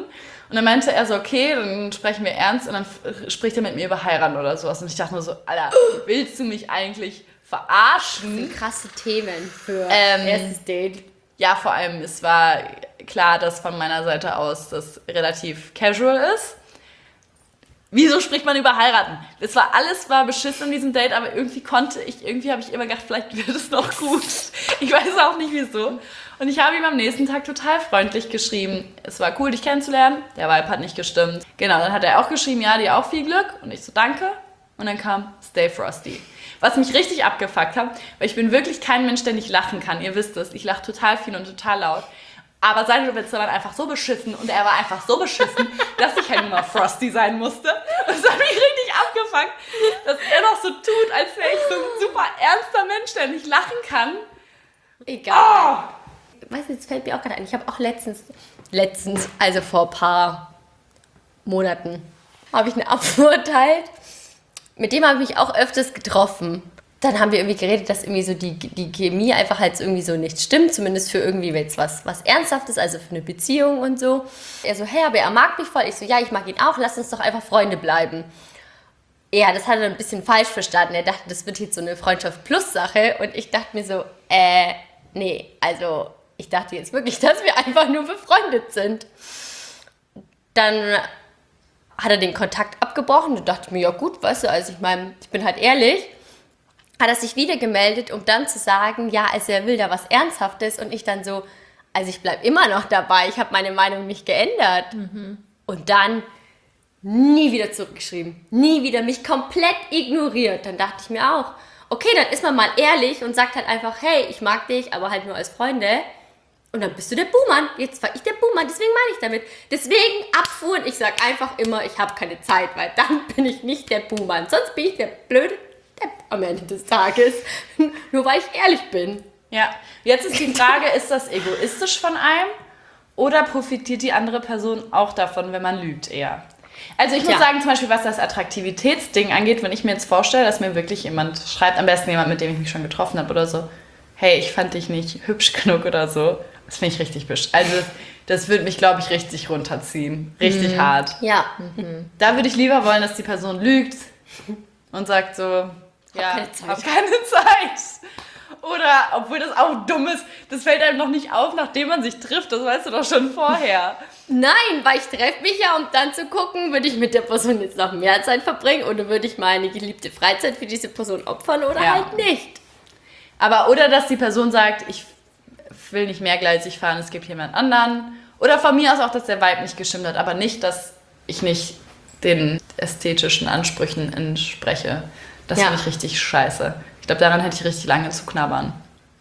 [SPEAKER 3] Und dann meinte er so, okay, dann sprechen wir ernst und dann spricht er mit mir über heiraten oder sowas. Und ich dachte nur so, Alter, willst du mich eigentlich verarschen?
[SPEAKER 2] Krasse Themen für erstes Date.
[SPEAKER 3] Ja, vor allem, es war klar, dass von meiner Seite aus das relativ casual ist. Wieso spricht man über heiraten? Alles war beschissen in diesem Date, aber irgendwie habe ich immer gedacht, vielleicht wird es noch gut. Ich weiß auch nicht wieso. Und ich habe ihm am nächsten Tag total freundlich geschrieben, es war cool, dich kennenzulernen. Der Vibe hat nicht gestimmt. Genau, dann hat er auch geschrieben, ja, dir auch viel Glück. Und ich so, danke. Und dann kam Stay Frosty. Was mich richtig abgefuckt hat, weil ich bin wirklich kein Mensch, der nicht lachen kann. Ihr wisst es, ich lache total viel und total laut. Aber seine Witze waren einfach so beschissen und er war einfach so beschissen, dass ich halt nur noch Frosty sein musste. Und es hat mich richtig abgefuckt, dass er noch so tut, als wäre ich so ein super ernster Mensch, der nicht lachen kann.
[SPEAKER 2] Egal. Weißt du, jetzt fällt mir auch gerade ein, ich habe auch letztens, also vor ein paar Monaten, habe ich eine Abfuhr erteilt. Mit dem habe ich mich auch öfters getroffen. Dann haben wir irgendwie geredet, dass irgendwie so die Chemie einfach halt irgendwie so nicht stimmt, zumindest für irgendwie jetzt was Ernsthaftes, also für eine Beziehung und so. Er so, hey, aber er mag mich voll. Ich so, ja, ich mag ihn auch, lass uns doch einfach Freunde bleiben. Ja, das hat er ein bisschen falsch verstanden. Er dachte, das wird jetzt so eine Freundschaft-Plus-Sache und ich dachte mir so, nee, also ich dachte jetzt wirklich, dass wir einfach nur befreundet sind. Dann hat er den Kontakt abgebrochen. Da dachte ich mir, ja gut, weißt du, also ich meine, ich bin halt ehrlich. Hat er sich wieder gemeldet, um dann zu sagen, ja, also er will da was Ernsthaftes. Und ich dann so, also ich bleibe immer noch dabei, ich habe meine Meinung nicht geändert. Und dann nie wieder zurückgeschrieben, nie wieder, mich komplett ignoriert. Dann dachte ich mir auch, okay, dann ist man mal ehrlich und sagt halt einfach, hey, ich mag dich, aber halt nur als Freunde. Und dann bist du der Buhmann. Jetzt war ich der Buhmann, deswegen meine ich damit. Deswegen Abfuhren, ich sag einfach immer, ich habe keine Zeit, weil dann bin ich nicht der Buhmann. Sonst bin ich der blöde Depp am Ende des Tages. Nur weil ich ehrlich bin.
[SPEAKER 3] Ja, jetzt ist die Frage, ist das egoistisch von einem oder profitiert die andere Person auch davon, wenn man lügt eher? Also ich muss sagen, zum Beispiel, was das Attraktivitätsding angeht, wenn ich mir jetzt vorstelle, dass mir wirklich jemand schreibt, am besten jemand, mit dem ich mich schon getroffen habe oder so, hey, ich fand dich nicht hübsch genug oder so, das finde ich richtig besch. Also das würde mich, glaube ich, richtig runterziehen. Richtig hart.
[SPEAKER 2] Ja.
[SPEAKER 3] Da würde ich lieber wollen, dass die Person lügt und sagt so, ja, hab keine Zeit. Oder, obwohl das auch dumm ist, das fällt einem noch nicht auf, nachdem man sich trifft. Das weißt du doch schon vorher.
[SPEAKER 2] Nein, weil ich treffe mich ja, um dann zu gucken, würde ich mit der Person jetzt noch mehr Zeit verbringen oder würde ich meine geliebte Freizeit für diese Person opfern oder halt nicht.
[SPEAKER 3] Aber oder, dass die Person sagt, ich will nicht mehrgleisig fahren, es gibt jemand anderen. Oder von mir aus auch, dass der Vibe nicht gestimmt hat, aber nicht, dass ich nicht den ästhetischen Ansprüchen entspreche. Das finde ich richtig scheiße. Ich glaube, daran hätte ich richtig lange zu knabbern.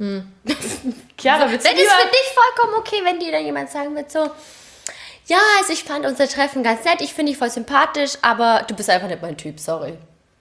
[SPEAKER 3] Chiara, willst du
[SPEAKER 2] Wenn es für dich vollkommen okay, wenn dir dann jemand sagen wird so, ja, also ich fand unser Treffen ganz nett, ich finde dich voll sympathisch, aber du bist einfach nicht mein Typ, sorry.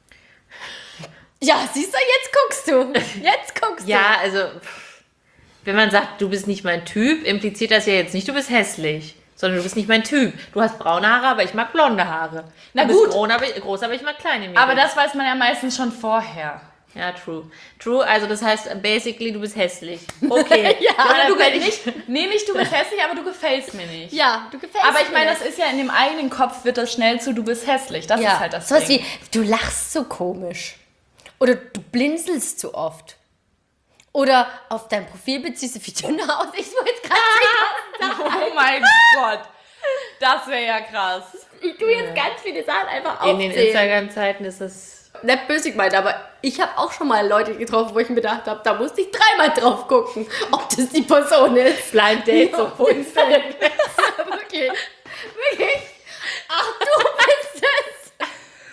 [SPEAKER 2] Ja, siehst du, jetzt guckst du.
[SPEAKER 1] Ja, also, wenn man sagt, du bist nicht mein Typ, impliziert das ja jetzt nicht, du bist hässlich. Sondern du bist nicht mein Typ. Du hast braune Haare, aber ich mag blonde Haare.
[SPEAKER 3] Na
[SPEAKER 1] du
[SPEAKER 3] gut.
[SPEAKER 1] bist groß, aber ich mag kleine Mädchen.
[SPEAKER 3] Aber das weiß man ja meistens schon vorher.
[SPEAKER 1] Ja, true. True, also das heißt, basically, du bist hässlich. Okay.
[SPEAKER 2] Ja,
[SPEAKER 3] Aber
[SPEAKER 1] du
[SPEAKER 3] nicht, du bist hässlich, aber du gefällst mir nicht.
[SPEAKER 2] Ja, du gefällst
[SPEAKER 3] Aber ich meine,
[SPEAKER 2] mir
[SPEAKER 3] das ist ja in dem eigenen Kopf, wird das schnell zu, du bist hässlich. Das ist halt das
[SPEAKER 2] sowas
[SPEAKER 3] Ding.
[SPEAKER 2] wie, du lachst so komisch. Oder du blinzelst zu oft. Oder auf dein Profil beziehst du viel dünner aus. Ich wollte jetzt gerade sagen.
[SPEAKER 3] Oh mein Gott. Das wäre ja krass.
[SPEAKER 2] Ich tue jetzt ganz viele Sachen einfach
[SPEAKER 1] In
[SPEAKER 2] aufzählen.
[SPEAKER 1] den Instagram-Zeiten ist das...
[SPEAKER 2] Nicht böse gemeint, aber ich habe auch schon mal Leute getroffen, wo ich mir gedacht habe, da musste ich dreimal drauf gucken, ob das die Person ist.
[SPEAKER 1] Blind Date so
[SPEAKER 2] auf Instagram. Wirklich. Ach, du bist es.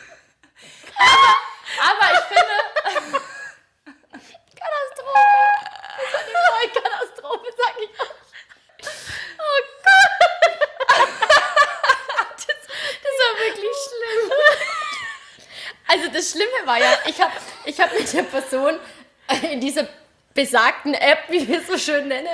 [SPEAKER 3] Aber ich finde...
[SPEAKER 2] Katastrophe. Das war die neue Katastrophe, sag ich auch. Oh Gott. Das war wirklich schlimm. Also das Schlimme war ja, ich hab mit der Person in dieser besagten App, wie wir es so schön nennen,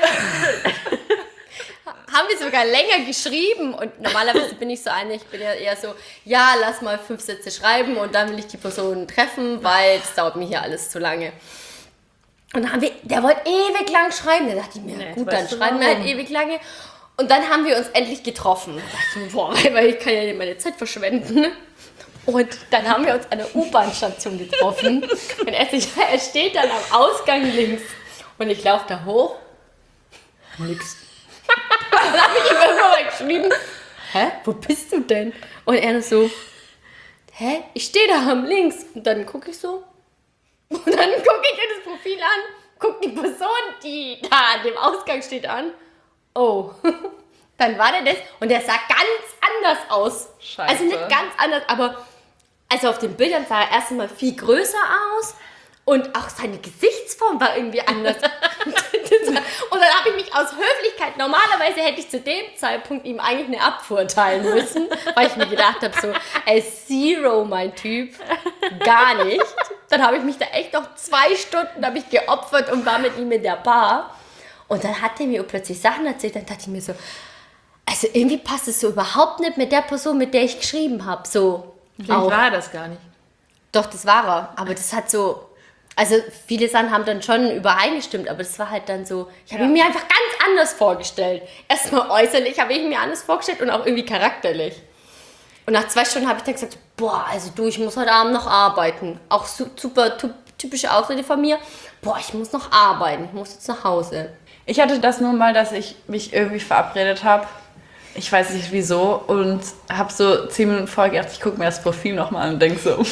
[SPEAKER 2] haben wir sogar länger geschrieben und normalerweise bin ich so eine, ich bin ja eher so, ja, lass mal 5 Sätze schreiben und dann will ich die Person treffen, weil das dauert mir hier alles zu lange. Und dann der wollte ewig lang schreiben, da dachte ich mir, gut, dann schreiben wir halt ewig lange. Und dann haben wir uns endlich getroffen. Da dachte ich mir, boah, weil ich kann ja nicht meine Zeit verschwenden. Und dann haben wir uns an der U-Bahn-Station getroffen. Und er steht dann am Ausgang links. Und ich laufe da hoch. Nix. Dann habe ich ihm irgendwann mal geschrieben, wo bist du denn? Und er so, ich stehe da am links. Und dann gucke ich so. Und dann gucke ich in das Profil an, gucke die Person, die da an dem Ausgang steht, an. Oh, dann war der das. Und der sah ganz anders aus.
[SPEAKER 3] Scheiße.
[SPEAKER 2] Also nicht ganz anders, aber also auf den Bildern sah er erst einmal viel größer aus. Und auch seine Gesichtsform war irgendwie anders. Und dann habe ich mich aus Höflichkeit, normalerweise hätte ich zu dem Zeitpunkt ihm eigentlich eine Abfuhr erteilen müssen, weil ich mir gedacht habe, so, Zero, mein Typ, gar nicht. Dann habe ich mich da echt noch 2 Stunden habe ich geopfert und war mit ihm in der Bar. Und dann hat er mir plötzlich Sachen erzählt, dann dachte ich mir so, also irgendwie passt es so überhaupt nicht mit der Person, mit der ich geschrieben habe. So,
[SPEAKER 1] Vielleicht war er das gar nicht.
[SPEAKER 2] Doch, das war er. Aber das hat so, also viele Sachen haben dann schon übereingestimmt, aber das war halt dann so, ich habe ihn mir einfach ganz anders vorgestellt. Erstmal äußerlich habe ich mir anders vorgestellt und auch irgendwie charakterlich. Und nach 2 Stunden habe ich dann gesagt, boah, also du, ich muss heute Abend noch arbeiten. Auch super typische Ausrede von mir. Boah, ich muss noch arbeiten, ich muss jetzt nach Hause.
[SPEAKER 3] Ich hatte das nur mal, dass ich mich irgendwie verabredet habe. Ich weiß nicht wieso. Und habe so 10 Minuten vorher gedacht, ich gucke mir das Profil nochmal an und denke so,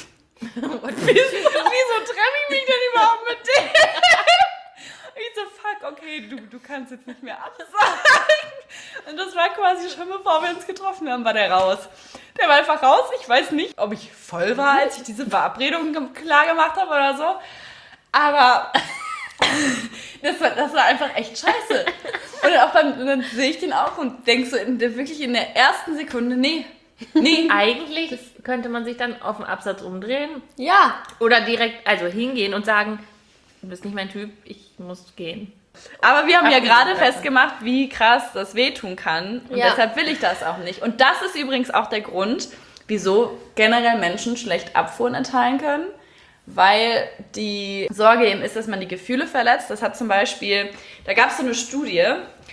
[SPEAKER 3] wieso treffe ich mich denn überhaupt mit dem? Ich so, fuck, okay, du kannst jetzt nicht mehr absagen. Und das war quasi schon bevor wir uns getroffen haben, war der raus. Der war einfach raus. Ich weiß nicht, ob ich voll war, als ich diese Verabredung klar gemacht habe oder so. Aber das war einfach echt scheiße. Und auch dann sehe ich den auch und denke so wirklich in der ersten Sekunde, nee.
[SPEAKER 1] Eigentlich könnte man sich dann auf den Absatz umdrehen
[SPEAKER 2] Ja,
[SPEAKER 1] oder direkt hingehen und sagen, du bist nicht mein Typ, ich muss gehen.
[SPEAKER 3] Aber wir haben ja gerade
[SPEAKER 1] Abgesehen.
[SPEAKER 3] festgemacht, wie krass das wehtun kann. Und
[SPEAKER 2] Ja.
[SPEAKER 3] deshalb will ich das auch nicht. Und das ist übrigens auch der Grund, wieso generell Menschen schlecht Abfuhren erteilen können. Weil die Sorge eben ist, dass man die Gefühle verletzt. Das hat zum Beispiel, da gab es so eine Studie,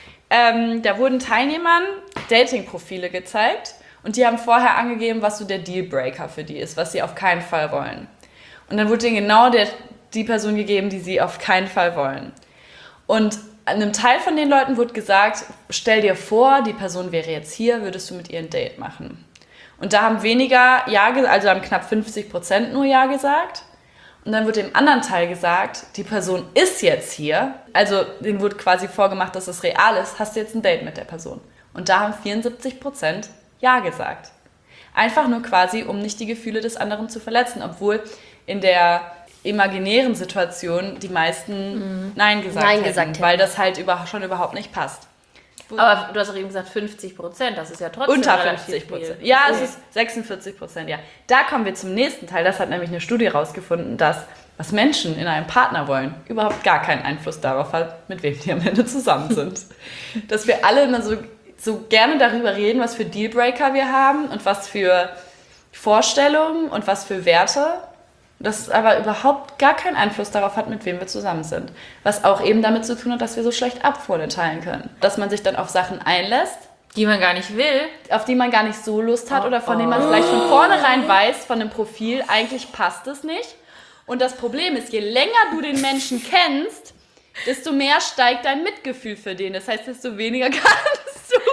[SPEAKER 3] da wurden Teilnehmern Dating-Profile gezeigt. Und die haben vorher angegeben, was so der Dealbreaker für die ist, was sie auf keinen Fall wollen. Und dann wurde ihnen genau die Person gegeben, die sie auf keinen Fall wollen. Und einem Teil von den Leuten wurde gesagt, stell dir vor, die Person wäre jetzt hier, würdest du mit ihr ein Date machen. Und da haben weniger Ja gesagt, also haben knapp 50% nur Ja gesagt. Und dann wurde dem anderen Teil gesagt, die Person ist jetzt hier, also denen wurde quasi vorgemacht, dass es real ist, hast du jetzt ein Date mit der Person. Und da haben 74% Ja gesagt. Einfach nur quasi, um nicht die Gefühle des anderen zu verletzen, obwohl in der imaginären Situation die meisten Nein gesagt hätten, weil das halt schon überhaupt nicht passt.
[SPEAKER 1] Aber du hast auch eben gesagt 50%, das ist ja trotzdem
[SPEAKER 3] Unter
[SPEAKER 1] relativ
[SPEAKER 3] 50%.
[SPEAKER 1] viel.
[SPEAKER 3] Ja, es ist 46%, ja. Da kommen wir zum nächsten Teil. Das hat nämlich eine Studie rausgefunden, dass was Menschen in einem Partner wollen, überhaupt gar keinen Einfluss darauf hat, mit wem die am Ende zusammen sind. Dass wir alle immer so gerne darüber reden, was für Dealbreaker wir haben und was für Vorstellungen und was für Werte. Das aber überhaupt gar keinen Einfluss darauf hat, mit wem wir zusammen sind. Was auch eben damit zu tun hat, dass wir so schlecht Abfuhren erteilen können. Dass man sich dann auf Sachen einlässt,
[SPEAKER 1] Die man gar nicht will.
[SPEAKER 3] auf die man gar nicht so Lust hat oder von denen man vielleicht von vornherein weiß, von dem Profil, eigentlich passt es nicht. Und das Problem ist, je länger du den Menschen kennst, desto mehr steigt dein Mitgefühl für den. Das heißt, desto weniger kannst du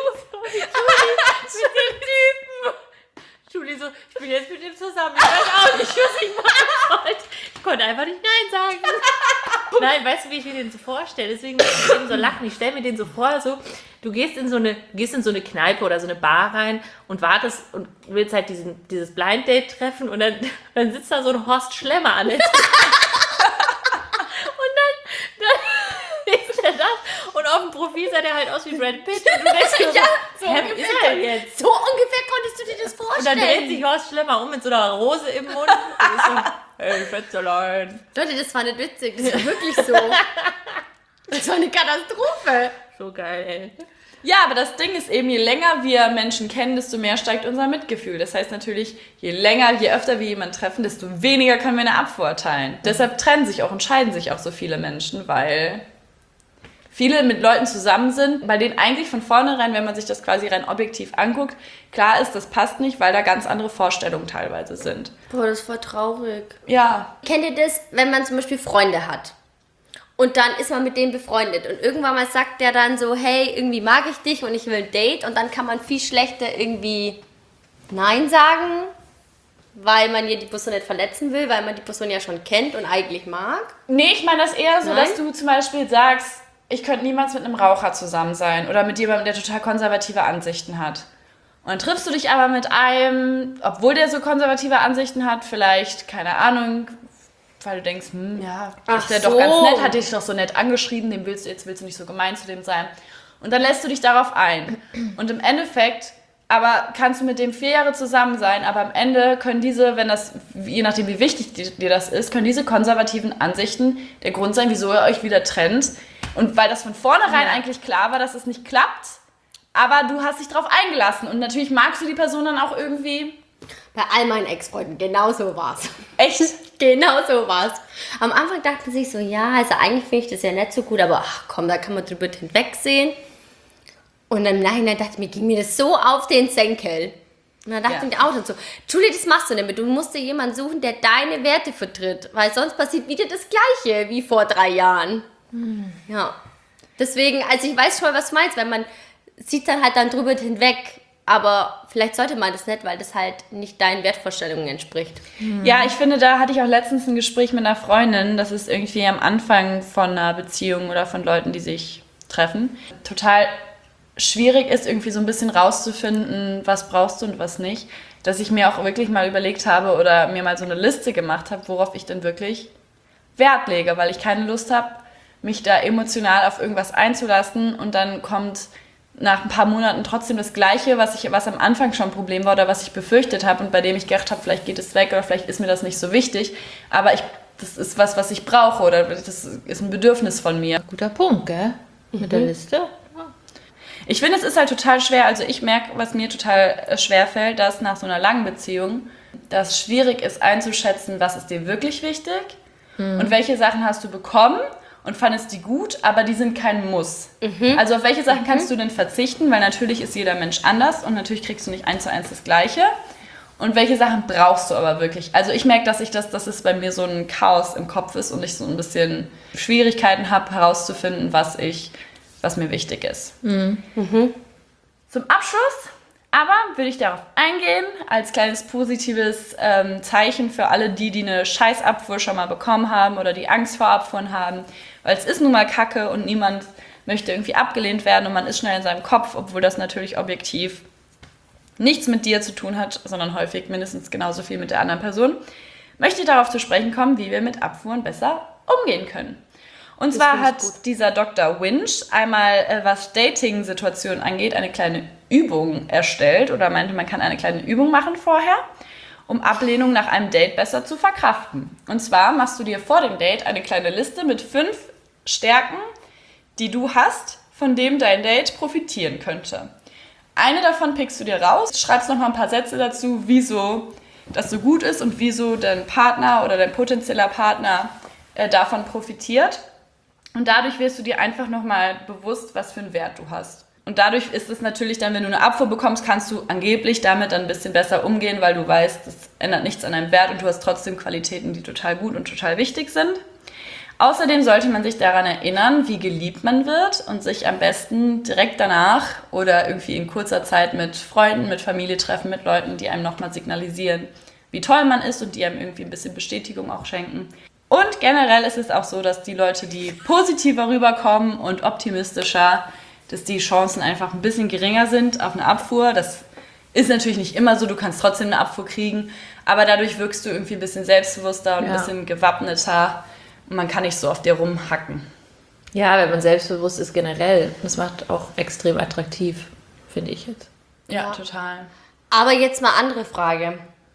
[SPEAKER 1] Julie so, ich bin jetzt mit ihm zusammen, ich weiß auch nicht, was ich machen wollte. Ich konnte einfach nicht Nein sagen. Nein, weißt du, wie ich mir den so vorstelle? Deswegen muss ich eben so lachen. Ich stelle mir den so vor, so, du gehst in so eine Kneipe oder so eine Bar rein und wartest und willst halt dieses Blind Date treffen und dann sitzt da so ein Horst Schlemmer an der Tür. Und dann ist er das und auf dem Profil sah der halt aus wie Brad Pitt und du denkst dir so wer ist der jetzt?
[SPEAKER 2] so ungefähr konntest du dir das
[SPEAKER 1] Und
[SPEAKER 2] vorstellen.
[SPEAKER 1] dann dreht sich Horst Schlemmer um mit so einer Rose im Mund und ist so, hey, Schätzelein.
[SPEAKER 2] Leute, das war nicht witzig, das war wirklich so. Das war eine Katastrophe.
[SPEAKER 1] So geil, ey.
[SPEAKER 3] Ja, aber das Ding ist eben, je länger wir Menschen kennen, desto mehr steigt unser Mitgefühl. Das heißt natürlich, je öfter wir jemanden treffen, desto weniger können wir eine Abfuhr erteilen. Deshalb scheiden sich auch so viele Menschen, weil viele mit Leuten zusammen sind, bei denen eigentlich von vornherein, wenn man sich das quasi rein objektiv anguckt, klar ist, das passt nicht, weil da ganz andere Vorstellungen teilweise sind.
[SPEAKER 2] Boah, das ist voll traurig.
[SPEAKER 3] Ja.
[SPEAKER 2] Kennt ihr das, wenn man zum Beispiel Freunde hat? Und dann ist man mit denen befreundet. Und irgendwann mal sagt der dann so, hey, irgendwie mag ich dich und ich will ein Date. Und dann kann man viel schlechter irgendwie Nein sagen, weil man ja die Person nicht verletzen will, weil man die Person ja schon kennt und eigentlich mag.
[SPEAKER 3] Nee, ich meine das eher so,
[SPEAKER 2] Nein?
[SPEAKER 3] dass du zum Beispiel sagst, ich könnte niemals mit einem Raucher zusammen sein oder mit jemandem, der total konservative Ansichten hat. Und dann triffst du dich aber mit einem, obwohl der so konservative Ansichten hat, vielleicht, keine Ahnung, weil du denkst, ja,
[SPEAKER 2] Ach
[SPEAKER 3] ist der
[SPEAKER 2] so.
[SPEAKER 3] doch ganz nett, hat dich doch so nett angeschrieben, jetzt willst du nicht so gemein zu dem sein. Und dann lässt du dich darauf ein. Und im Endeffekt, aber kannst du mit dem 4 Jahre zusammen sein, aber am Ende können diese, wenn das, je nachdem wie wichtig dir das ist, können diese konservativen Ansichten der Grund sein, wieso ihr euch wieder trennt. Und weil das von vornherein eigentlich klar war, dass es nicht klappt, aber du hast dich drauf eingelassen und natürlich magst du die Person dann auch irgendwie.
[SPEAKER 2] Bei all meinen Ex-Freunden, genau so war's.
[SPEAKER 3] Echt?
[SPEAKER 2] Genau so war's. Am Anfang dachte man sich so, ja, also eigentlich finde ich das ja nicht so gut, aber ach komm, da kann man drüber hinwegsehen. Und im Nachhinein dachte ich mir, ging mir das so auf den Senkel. Und dann dachte ich mir auch dann so, Julie, das machst du nicht mehr. Du musst dir jemanden suchen, der deine Werte vertritt, weil sonst passiert wieder das Gleiche wie vor 3 Jahren. Ja. Deswegen, also ich weiß schon, was du meinst, weil man sieht dann halt dann drüber hinweg. Aber vielleicht sollte man das nicht, weil das halt nicht deinen Wertvorstellungen entspricht.
[SPEAKER 3] Ja, ich finde, da hatte ich auch letztens ein Gespräch mit einer Freundin, das ist irgendwie am Anfang von einer Beziehung oder von Leuten, die sich treffen, total schwierig ist, irgendwie so ein bisschen rauszufinden, was brauchst du und was nicht, dass ich mir auch wirklich mal überlegt habe oder mir mal so eine Liste gemacht habe, worauf ich denn wirklich Wert lege, weil ich keine Lust habe, mich da emotional auf irgendwas einzulassen und dann kommt nach ein paar Monaten trotzdem das Gleiche, was am Anfang schon ein Problem war oder was ich befürchtet habe und bei dem ich gedacht habe, vielleicht geht es weg oder vielleicht ist mir das nicht so wichtig, aber das ist was ich brauche oder das ist ein Bedürfnis von mir.
[SPEAKER 1] Guter Punkt, gell? Mit der Liste.
[SPEAKER 3] Ich finde, es ist halt total schwer, also ich merke, was mir total schwer fällt, dass nach so einer langen Beziehung das schwierig ist einzuschätzen, was ist dir wirklich wichtig und welche Sachen hast du bekommen und fandest die gut, aber die sind kein Muss. Also auf welche Sachen kannst du denn verzichten, weil natürlich ist jeder Mensch anders und natürlich kriegst du nicht 1:1 das Gleiche. Und welche Sachen brauchst du aber wirklich? Also ich merke, dass es bei mir so ein Chaos im Kopf ist und ich so ein bisschen Schwierigkeiten habe, herauszufinden, was mir wichtig ist. Zum Abschluss aber würde ich darauf eingehen, als kleines positives Zeichen für alle die eine Scheißabfuhr schon mal bekommen haben oder die Angst vor Abfuhren haben, weil es ist nun mal Kacke und niemand möchte irgendwie abgelehnt werden und man ist schnell in seinem Kopf, obwohl das natürlich objektiv nichts mit dir zu tun hat, sondern häufig mindestens genauso viel mit der anderen Person, möchte ich darauf zu sprechen kommen, wie wir mit Abfuhren besser umgehen können. Und zwar hat dieser Dr. Winch einmal, was Dating-Situationen angeht, eine kleine Übung erstellt oder meinte, man kann eine kleine Übung machen vorher, um Ablehnung nach einem Date besser zu verkraften. Und zwar machst du dir vor dem Date eine kleine Liste mit 5 Stärken, die du hast, von dem dein Date profitieren könnte. Eine davon pickst du dir raus, schreibst noch mal ein paar Sätze dazu, wieso das so gut ist und wieso dein Partner oder dein potenzieller Partner davon profitiert. Und dadurch wirst du dir einfach nochmal bewusst, was für einen Wert du hast. Und dadurch ist es natürlich dann, wenn du eine Abfuhr bekommst, kannst du angeblich damit dann ein bisschen besser umgehen, weil du weißt, das ändert nichts an deinem Wert und du hast trotzdem Qualitäten, die total gut und total wichtig sind. Außerdem sollte man sich daran erinnern, wie geliebt man wird und sich am besten direkt danach oder irgendwie in kurzer Zeit mit Freunden, mit Familie treffen, mit Leuten, die einem nochmal signalisieren, wie toll man ist und die einem irgendwie ein bisschen Bestätigung auch schenken. Und generell ist es auch so, dass die Leute, die positiver rüberkommen und optimistischer, dass die Chancen einfach ein bisschen geringer sind auf eine Abfuhr. Das ist natürlich nicht immer so, du kannst trotzdem eine Abfuhr kriegen, aber dadurch wirkst du irgendwie ein bisschen selbstbewusster und ein bisschen gewappneter und man kann nicht so auf dir rumhacken.
[SPEAKER 1] Ja, wenn man selbstbewusst ist generell, das macht auch extrem attraktiv, finde ich jetzt.
[SPEAKER 3] Ja, total.
[SPEAKER 2] Aber jetzt mal andere Frage.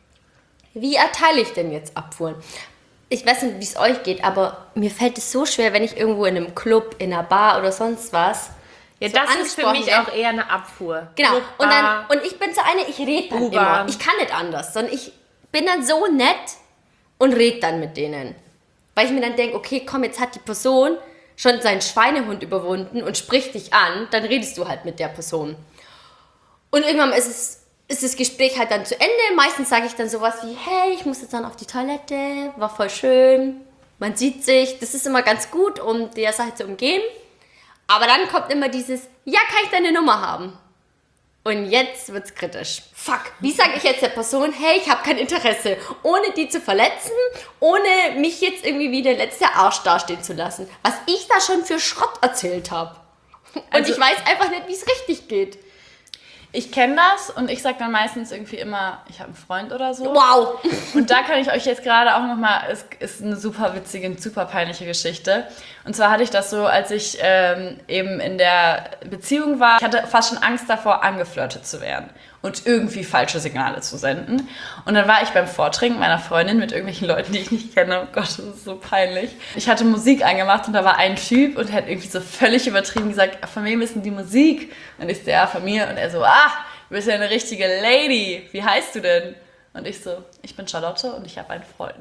[SPEAKER 2] Wie erteile ich denn jetzt Abfuhren? Ich weiß nicht, wie es euch geht, aber mir fällt es so schwer, wenn ich irgendwo in einem Club, in einer Bar oder sonst was.
[SPEAKER 1] Ja,
[SPEAKER 2] so
[SPEAKER 1] das ist für mich
[SPEAKER 2] werde.
[SPEAKER 1] auch eher eine Abfuhr.
[SPEAKER 2] Genau.
[SPEAKER 1] Club,
[SPEAKER 2] Und ich bin so eine, ich rede dann
[SPEAKER 1] U-Bahn.
[SPEAKER 2] immer. Ich kann nicht anders, sondern ich bin dann so nett und rede dann mit denen. Weil ich mir dann denke, okay, komm, jetzt hat die Person schon seinen Schweinehund überwunden und spricht dich an, dann redest du halt mit der Person. Und irgendwann ist das Gespräch halt dann zu Ende. Meistens sage ich dann sowas wie, hey, ich muss jetzt dann auf die Toilette, war voll schön, man sieht sich. Das ist immer ganz gut, um die Sache zu umgehen. Aber dann kommt immer dieses, ja, kann ich deine Nummer haben? Und jetzt wird's kritisch. Fuck, wie sage ich jetzt der Person, hey, ich habe kein Interesse, ohne die zu verletzen, ohne mich jetzt irgendwie wie der letzte Arsch dastehen zu lassen. Was ich da schon für Schrott erzählt habe. Und
[SPEAKER 3] Also-
[SPEAKER 2] ich weiß einfach nicht, wie es richtig geht.
[SPEAKER 3] Ich kenne das und ich sage dann meistens irgendwie immer, ich habe einen Freund oder so.
[SPEAKER 2] Wow.
[SPEAKER 3] Und da kann ich euch jetzt gerade auch nochmal, es ist eine super witzige und super peinliche Geschichte. Und zwar hatte ich das so, als ich eben in der Beziehung war, ich hatte fast schon Angst davor, angeflirtet zu werden und irgendwie falsche Signale zu senden. Und dann war ich beim Vortrinken meiner Freundin mit irgendwelchen Leuten, die ich nicht kenne. Oh Gott, das ist so peinlich. Ich hatte Musik angemacht und da war ein Typ und hat irgendwie so völlig übertrieben gesagt, von wem ist denn die Musik? Und ich so, ja, von mir. Und er so, du bist ja eine richtige Lady. Wie heißt du denn? Und ich so, ich bin Charlotte und ich habe einen Freund.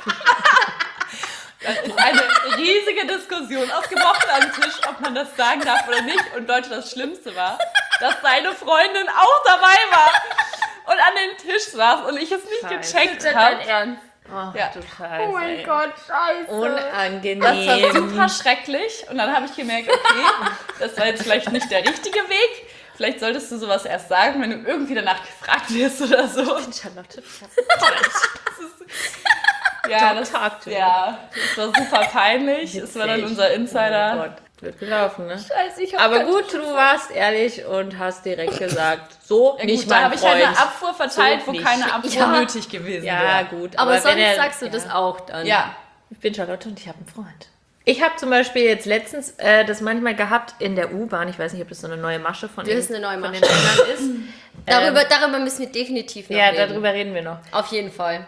[SPEAKER 3] Dann ist eine riesige Diskussion ausgebrochen am Tisch, ob man das sagen darf oder nicht. Und Leute, das Schlimmste war, dass seine Freundin auch dabei war und an den Tisch saß und ich es nicht
[SPEAKER 1] Scheiße.
[SPEAKER 3] gecheckt habe.
[SPEAKER 2] Ernst?
[SPEAKER 1] Ach,
[SPEAKER 3] Ja.
[SPEAKER 1] du Scheiße.
[SPEAKER 2] Oh mein Gott, scheiße.
[SPEAKER 1] Unangenehm.
[SPEAKER 3] Das war super schrecklich. Und dann habe ich gemerkt, okay, das war jetzt vielleicht nicht der richtige Weg. Vielleicht solltest du sowas erst sagen, wenn du irgendwie danach gefragt wirst oder so.
[SPEAKER 1] Charlotte, ich hab
[SPEAKER 3] Ja,
[SPEAKER 1] das talk to me.
[SPEAKER 3] ja, das war super peinlich. Es war dann unser
[SPEAKER 1] Oh
[SPEAKER 3] Insider.
[SPEAKER 1] Gott, wird gelaufen, ne?
[SPEAKER 2] Scheiße, ich hab
[SPEAKER 1] Aber
[SPEAKER 2] keinen
[SPEAKER 1] gut, du warst ehrlich und hast direkt gesagt, so
[SPEAKER 3] Ja,
[SPEAKER 1] nicht
[SPEAKER 3] gut, da
[SPEAKER 1] mein
[SPEAKER 3] habe ich
[SPEAKER 1] Freund.
[SPEAKER 3] halt eine Abfuhr verteilt,
[SPEAKER 1] So
[SPEAKER 3] wo
[SPEAKER 1] nicht.
[SPEAKER 3] keine Abfuhr
[SPEAKER 2] Ja.
[SPEAKER 3] nötig gewesen
[SPEAKER 1] Ja,
[SPEAKER 3] wäre.
[SPEAKER 1] gut.
[SPEAKER 2] Aber
[SPEAKER 1] wenn
[SPEAKER 2] sonst
[SPEAKER 1] er-
[SPEAKER 2] sagst du das auch dann.
[SPEAKER 3] Ja,
[SPEAKER 1] Ich bin Charlotte und ich habe einen Freund. Ich habe zum Beispiel jetzt letztens das manchmal gehabt in der U-Bahn. Ich weiß nicht, ob das so eine neue Masche von
[SPEAKER 2] Das ist eine neue
[SPEAKER 1] von den
[SPEAKER 2] Masche.
[SPEAKER 1] Männern ist.
[SPEAKER 2] Darüber müssen wir definitiv noch
[SPEAKER 1] Ja,
[SPEAKER 2] reden.
[SPEAKER 1] darüber reden wir noch.
[SPEAKER 2] Auf jeden Fall.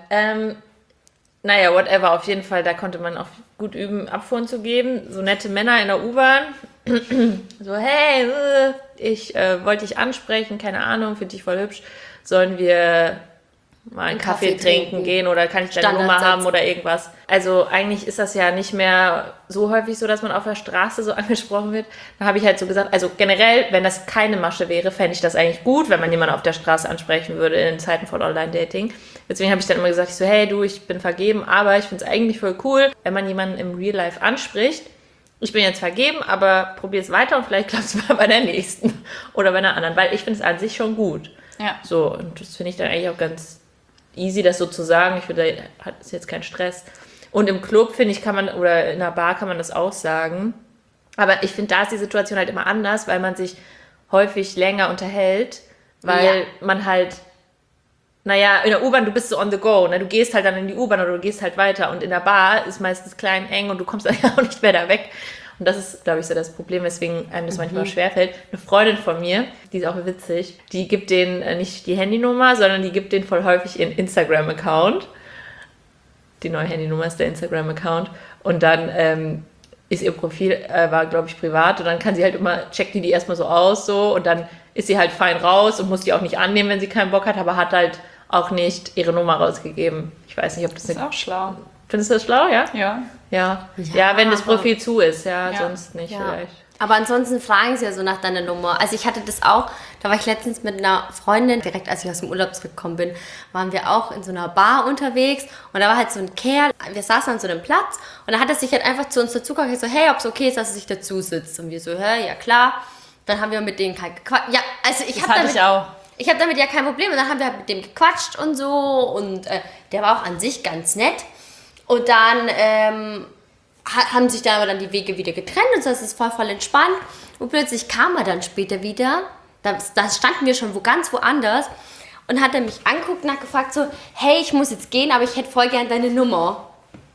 [SPEAKER 1] Naja, whatever. Auf jeden Fall, da konnte man auch gut üben, Abfuhren zu geben. So nette Männer in der U-Bahn. So, hey, ich wollte dich ansprechen, keine Ahnung, finde dich voll hübsch. Sollen wir mal einen Kaffee trinken gehen oder kann ich deine Nummer
[SPEAKER 2] Standardsatz.
[SPEAKER 1] haben oder irgendwas? Also eigentlich ist das ja nicht mehr so häufig so, dass man auf der Straße so angesprochen wird. Da habe ich halt so gesagt, also generell, wenn das keine Masche wäre, fände ich das eigentlich gut, wenn man jemanden auf der Straße ansprechen würde in Zeiten von Online-Dating. Deswegen habe ich dann immer gesagt, ich so, hey du, ich bin vergeben, aber ich finde es eigentlich voll cool, wenn man jemanden im Real Life anspricht. Ich bin jetzt vergeben, aber probier es weiter und vielleicht klappt es mal bei der nächsten oder bei einer anderen, weil ich finde es an sich schon gut.
[SPEAKER 3] ja.
[SPEAKER 1] So, und das finde ich dann eigentlich auch ganz easy, das so zu sagen. Ich finde, da ist jetzt kein Stress. Und im Club, finde ich, kann man, oder in einer Bar kann man das auch sagen. Aber ich finde, da ist die Situation halt immer anders, weil man sich häufig länger unterhält, weil man halt, naja, in der U-Bahn, du bist so on the go, ne? Du gehst halt dann in die U-Bahn oder du gehst halt weiter. Und in der Bar ist meistens klein, eng und du kommst dann ja auch nicht mehr da weg. Und das ist, glaube ich, so das Problem, weswegen einem das manchmal schwerfällt. Eine Freundin von mir, die ist auch witzig, die gibt denen nicht die Handynummer, sondern die gibt denen voll häufig ihren Instagram-Account. Die neue Handynummer ist der Instagram-Account. Und dann ist ihr Profil, war, glaube ich, privat. Und dann kann sie halt immer, checkt die erstmal so aus, so. Und dann ist sie halt fein raus und muss die auch nicht annehmen, wenn sie keinen Bock hat, aber hat halt auch nicht ihre Nummer rausgegeben. Ich weiß nicht, ob das
[SPEAKER 3] Ist auch schlau.
[SPEAKER 1] Findest du das schlau, ja?
[SPEAKER 3] Ja.
[SPEAKER 1] Ja. Ja, wenn das
[SPEAKER 2] aber-
[SPEAKER 1] Profil zu ist, ja,
[SPEAKER 3] Ja.
[SPEAKER 1] sonst nicht
[SPEAKER 2] Ja.
[SPEAKER 1] vielleicht.
[SPEAKER 2] Aber ansonsten fragen sie ja so nach deiner Nummer. Also ich hatte das auch, da war ich letztens mit einer Freundin, direkt als ich aus dem Urlaub zurückgekommen bin, waren wir auch in so einer Bar unterwegs und da war halt so ein Kerl, wir saßen an so einem Platz und da hat er sich halt einfach zu uns dazugekommen und gesagt so, hey, ob es okay ist, dass er sich dazu sitzt. Und wir so, hä, ja klar. Dann haben wir mit denen halt gequatscht. Ja, also ich
[SPEAKER 3] Das
[SPEAKER 2] habe
[SPEAKER 3] hatte
[SPEAKER 2] damit,
[SPEAKER 3] ich auch.
[SPEAKER 2] ich habe damit ja kein Problem. Und dann haben wir halt mit dem gequatscht und so und der war auch an sich ganz nett. Und dann haben sich da aber dann die Wege wieder getrennt und so, das ist voll entspannt. Und plötzlich kam er dann später wieder, da standen wir schon ganz woanders und hat er mich angeguckt und hat gefragt so, hey, ich muss jetzt gehen, aber ich hätte voll gern deine Nummer.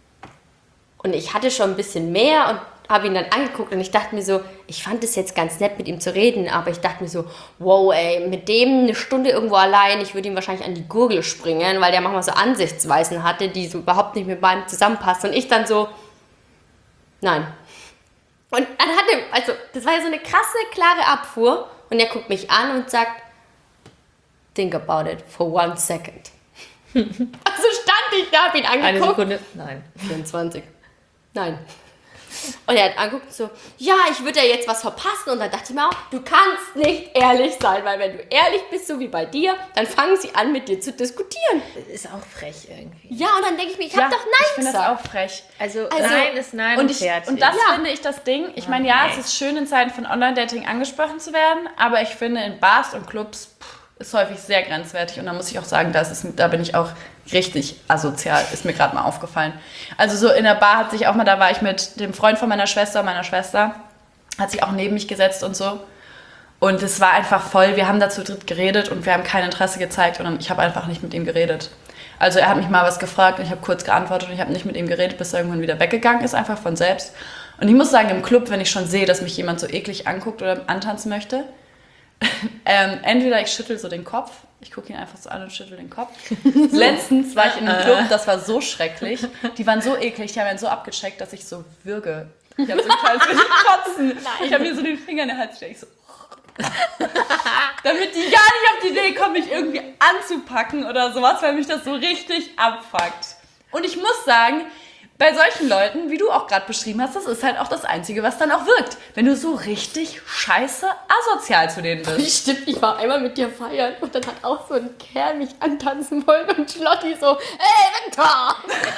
[SPEAKER 2] Und ich hatte schon ein bisschen mehr und habe ihn dann angeguckt und ich dachte mir so, ich fand es jetzt ganz nett, mit ihm zu reden, aber ich dachte mir so, wow, ey, mit dem eine Stunde irgendwo allein, ich würde ihm wahrscheinlich an die Gurgel springen, weil der manchmal so Ansichtsweisen hatte, die so überhaupt nicht mit meinem zusammenpassen. Und ich dann so, nein. Und dann hat er, also das war ja so eine krasse, klare Abfuhr und er guckt mich an und sagt, think about it for 1 second. Also stand ich da, hab ihn
[SPEAKER 1] Eine
[SPEAKER 2] angeguckt.
[SPEAKER 1] Sekunde. Nein.
[SPEAKER 2] 24. Nein. Und er hat angeguckt so, ja, ich würde ja jetzt was verpassen. Und dann dachte ich mir auch, du kannst nicht ehrlich sein, weil wenn du ehrlich bist, so wie bei dir, dann fangen sie an, mit dir zu diskutieren.
[SPEAKER 1] Ist auch frech irgendwie.
[SPEAKER 2] Ja, und dann denke ich mir, ich habe doch
[SPEAKER 3] ich
[SPEAKER 2] Nein
[SPEAKER 3] finde das
[SPEAKER 2] gesagt.
[SPEAKER 3] auch frech.
[SPEAKER 1] Also Nein ist Nein
[SPEAKER 3] Und,
[SPEAKER 1] fertig.
[SPEAKER 3] und das finde ich das Ding. Ich meine, ja, es ist schön, in Zeiten von Online-Dating angesprochen zu werden, aber ich finde, in Bars und Clubs ist häufig sehr grenzwertig. Und da muss ich auch sagen, da bin ich auch richtig asozial, ist mir gerade mal aufgefallen. Also so in der Bar da war ich mit dem Freund von meiner Schwester hat sich auch neben mich gesetzt und so. Und es war einfach voll, wir haben da zu dritt geredet und wir haben kein Interesse gezeigt und ich habe einfach nicht mit ihm geredet. Also er hat mich mal was gefragt und ich habe kurz geantwortet und ich habe nicht mit ihm geredet, bis er irgendwann wieder weggegangen ist, einfach von selbst. Und ich muss sagen, im Club, wenn ich schon sehe, dass mich jemand so eklig anguckt oder antanzen möchte, entweder ich schüttel so den Kopf, ich gucke ihn einfach so an und schüttel den Kopf. Letztens war ich in einem Club, das war so schrecklich, die waren so eklig, die haben ihn so abgecheckt, dass ich so würge. Ich habe so ein kleines bisschen kotzen. Ich habe mir so den Finger in den Hals gesteckt, ich so... Damit die gar nicht auf die Idee kommen, mich irgendwie anzupacken oder sowas, weil mich das so richtig abfuckt. Und ich muss sagen, bei solchen Leuten, wie du auch gerade beschrieben hast, das ist halt auch das Einzige, was dann auch wirkt. Wenn du so richtig scheiße asozial zu denen bist.
[SPEAKER 2] Stimmt, ich war einmal mit dir feiern und dann hat auch so ein Kerl mich antanzen wollen und Schlotti so, ey, Victor!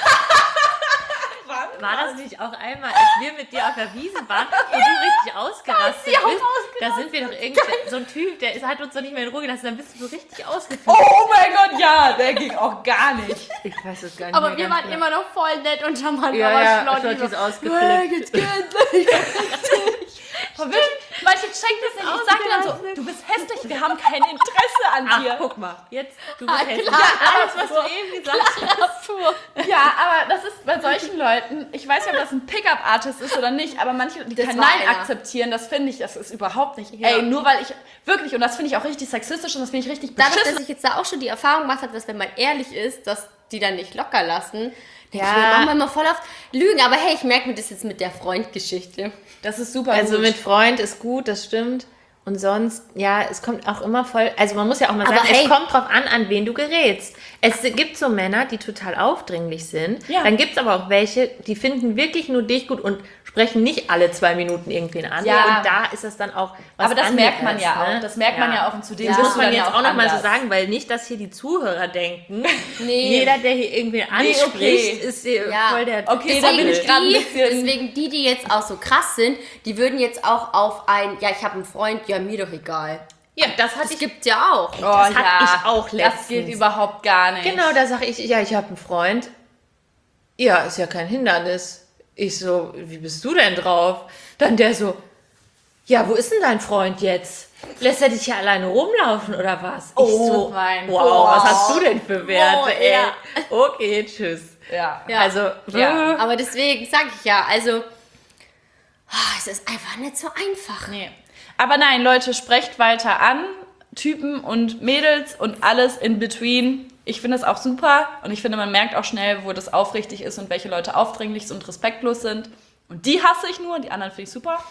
[SPEAKER 1] War das nicht auch einmal, als wir mit dir auf der Wiese waren und du richtig ausgerastet bist? Da sind wir doch irgendwie, so ein Typ, hat uns doch nicht mehr in Ruhe gelassen, dann bist du so richtig ausgeflippt.
[SPEAKER 3] Oh mein Gott, ja, der ging auch gar nicht.
[SPEAKER 1] Ich weiß es gar nicht
[SPEAKER 2] Aber
[SPEAKER 1] mehr
[SPEAKER 2] wir
[SPEAKER 1] ganz
[SPEAKER 2] waren
[SPEAKER 1] genau.
[SPEAKER 2] immer noch voll nett und charmant,
[SPEAKER 1] Ja,
[SPEAKER 2] aber
[SPEAKER 1] Schlotti ist
[SPEAKER 2] so,
[SPEAKER 1] ausgeflippt.
[SPEAKER 2] jetzt geht's.
[SPEAKER 3] Aber wirklich, manche checken das nicht. Ich sag dir dann so, du bist hässlich, wir haben kein Interesse an
[SPEAKER 1] Ach,
[SPEAKER 3] dir.
[SPEAKER 1] guck mal, jetzt, du bist hässlich.
[SPEAKER 2] klar.
[SPEAKER 1] Alles, was du eben gesagt hast.
[SPEAKER 3] Ja, aber das ist bei solchen Leuten, ich weiß nicht, ob das ein Pickup-Artist ist oder nicht, aber manche, die
[SPEAKER 2] Das
[SPEAKER 3] kein
[SPEAKER 2] war
[SPEAKER 3] Nein
[SPEAKER 2] einer.
[SPEAKER 3] akzeptieren, das finde ich, das ist überhaupt nicht. Ey, nur weil ich, wirklich, und das finde ich auch richtig sexistisch und das finde ich richtig
[SPEAKER 2] Dadurch,
[SPEAKER 3] beschissen.
[SPEAKER 2] dass ich jetzt da auch schon die Erfahrung gemacht habe, dass wenn man ehrlich ist, dass die dann nicht locker lassen, denke
[SPEAKER 1] Ja.
[SPEAKER 2] ich mir, machen wir immer voll auf Lügen. Aber hey, ich merke mir das jetzt mit der Freundgeschichte.
[SPEAKER 3] Das ist super
[SPEAKER 1] Also
[SPEAKER 3] gut.
[SPEAKER 1] mit Freund ist gut, das stimmt. Und sonst, ja, es kommt auch immer voll, also man muss ja auch mal
[SPEAKER 2] Aber
[SPEAKER 1] sagen,
[SPEAKER 2] hey.
[SPEAKER 1] es kommt drauf an wen du gerätst. Es gibt so Männer, die total aufdringlich sind.
[SPEAKER 3] Ja.
[SPEAKER 1] Dann gibt es aber auch welche, die finden wirklich nur dich gut und sprechen nicht alle 2 Minuten irgendwen an.
[SPEAKER 3] Ja.
[SPEAKER 1] Und da ist das dann auch was
[SPEAKER 3] aber das
[SPEAKER 1] anderes,
[SPEAKER 3] merkt man ja
[SPEAKER 1] ne?
[SPEAKER 3] auch. Das merkt man ja auch und zu dem
[SPEAKER 1] Das
[SPEAKER 3] bist
[SPEAKER 1] muss
[SPEAKER 3] du
[SPEAKER 1] man
[SPEAKER 3] dann
[SPEAKER 1] jetzt
[SPEAKER 3] ja
[SPEAKER 1] auch noch mal so
[SPEAKER 3] anders.
[SPEAKER 1] sagen, weil nicht, dass hier die Zuhörer denken,
[SPEAKER 2] Nee.
[SPEAKER 1] jeder, der hier irgendwen anspricht,
[SPEAKER 3] okay.
[SPEAKER 1] ist hier
[SPEAKER 2] Ja.
[SPEAKER 1] voll der...
[SPEAKER 3] Okay, da bin ich gerade ein bisschen...
[SPEAKER 2] Deswegen die jetzt auch so krass sind, die würden jetzt auch auf ja, ich habe einen Freund, ja, mir doch egal.
[SPEAKER 1] Ja, das hatte
[SPEAKER 2] Das
[SPEAKER 1] ich...
[SPEAKER 2] gibt's ja auch.
[SPEAKER 3] Oh,
[SPEAKER 1] Das hatte ich auch
[SPEAKER 3] Das
[SPEAKER 1] letztens.
[SPEAKER 3] geht überhaupt gar nicht.
[SPEAKER 1] Genau, da sage ich, ja, ich habe einen Freund. Ja, ist ja kein Hindernis. Ich so, wie bist du denn drauf? Dann der so, ja, wo ist denn dein Freund jetzt? Lässt er dich hier alleine rumlaufen oder was?
[SPEAKER 3] Oh
[SPEAKER 1] ich so,
[SPEAKER 3] mein
[SPEAKER 1] wow,
[SPEAKER 3] Gott.
[SPEAKER 1] was hast du denn für Werte,
[SPEAKER 2] Oh,
[SPEAKER 1] ey?
[SPEAKER 2] ja.
[SPEAKER 1] Okay, tschüss.
[SPEAKER 3] Ja.
[SPEAKER 2] Ja.
[SPEAKER 1] Also,
[SPEAKER 3] Ja.
[SPEAKER 2] Aber deswegen sage ich ja, also, es ist einfach nicht so einfach.
[SPEAKER 3] Nee. Aber nein, Leute, sprecht weiter an. Typen und Mädels und alles in between. Ich finde das auch super und ich finde, man merkt auch schnell, wo das aufrichtig ist und welche Leute aufdringlich und respektlos sind. Und die hasse ich nur, die anderen finde ich super.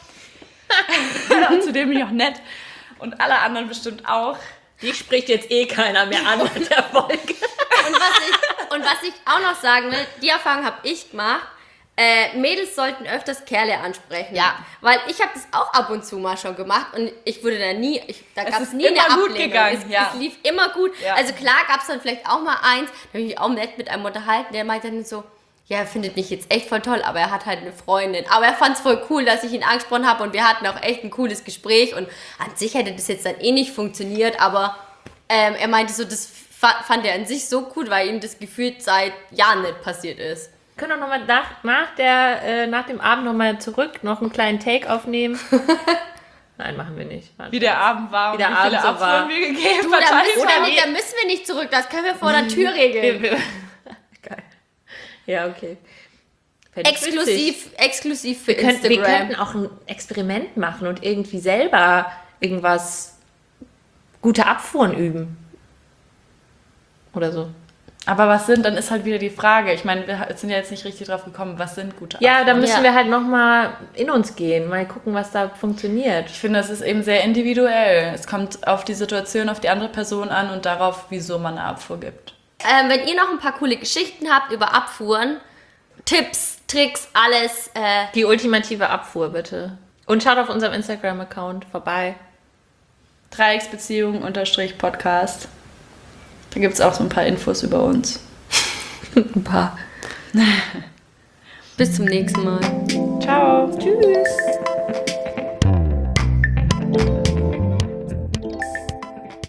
[SPEAKER 3] Und zudem bin ich auch nett. Und alle anderen bestimmt auch.
[SPEAKER 1] die spricht jetzt eh keiner mehr an nach der Folge.
[SPEAKER 2] Und was ich auch noch sagen will, die Erfahrung habe ich gemacht, Mädels sollten öfters Kerle ansprechen.
[SPEAKER 3] Ja.
[SPEAKER 2] Weil ich habe das auch ab und zu mal schon gemacht und ich wurde da nie, da
[SPEAKER 3] Es
[SPEAKER 2] gab
[SPEAKER 3] ist
[SPEAKER 2] es nie eine
[SPEAKER 3] immer gut
[SPEAKER 2] Ablehnung.
[SPEAKER 3] gegangen,
[SPEAKER 2] Es,
[SPEAKER 3] ja.
[SPEAKER 2] es lief immer gut.
[SPEAKER 3] Ja.
[SPEAKER 2] Also klar gab es dann vielleicht auch mal eins, da habe ich mich auch nett mit einem unterhalten, der meinte dann so, ja, er findet mich jetzt echt voll toll, aber er hat halt eine Freundin. Aber er fand es voll cool, dass ich ihn angesprochen habe und wir hatten auch echt ein cooles Gespräch und an sich hätte das jetzt dann eh nicht funktioniert, aber er meinte so, das fand er an sich so cool, weil ihm das gefühlt seit Jahren nicht passiert ist.
[SPEAKER 1] Wir können auch nochmal nach dem Abend nochmal zurück, noch einen kleinen Take aufnehmen. Nein, machen wir nicht.
[SPEAKER 3] Wie der Abend war und
[SPEAKER 1] Wie der
[SPEAKER 3] wie viele
[SPEAKER 1] Abend so war.
[SPEAKER 3] Abfuhren wir gegeben
[SPEAKER 2] Du, da
[SPEAKER 3] verteilt
[SPEAKER 2] müssen, wir
[SPEAKER 3] haben.
[SPEAKER 2] nicht, da müssen wir nicht zurück, das können wir vor der Tür regeln.
[SPEAKER 1] Geil. Ja, okay. Fänd ich witzig.
[SPEAKER 2] Exklusiv für
[SPEAKER 1] Wir
[SPEAKER 2] Instagram.
[SPEAKER 1] könnten auch ein Experiment machen und irgendwie selber irgendwas, gute Abfuhren üben. Oder so.
[SPEAKER 3] Aber was dann ist halt wieder die Frage. Ich meine, wir sind ja jetzt nicht richtig drauf gekommen, was sind gute
[SPEAKER 1] Ja,
[SPEAKER 3] Abfuhren?
[SPEAKER 1] da müssen
[SPEAKER 2] Ja.
[SPEAKER 1] wir halt nochmal in uns gehen, mal gucken, was da funktioniert.
[SPEAKER 3] Ich finde, das ist eben sehr individuell. Es kommt auf die Situation, auf die andere Person an und darauf, wieso man eine Abfuhr gibt.
[SPEAKER 2] Wenn ihr noch ein paar coole Geschichten habt über Abfuhren, Tipps, Tricks, alles.
[SPEAKER 1] Die ultimative Abfuhr, bitte. Und schaut auf unserem Instagram-Account vorbei.
[SPEAKER 3] Dreiecksbeziehung_Podcast. Da gibt es auch so ein paar Infos über uns.
[SPEAKER 1] Ein paar.
[SPEAKER 2] Bis zum nächsten Mal.
[SPEAKER 3] Ciao.
[SPEAKER 1] Tschüss.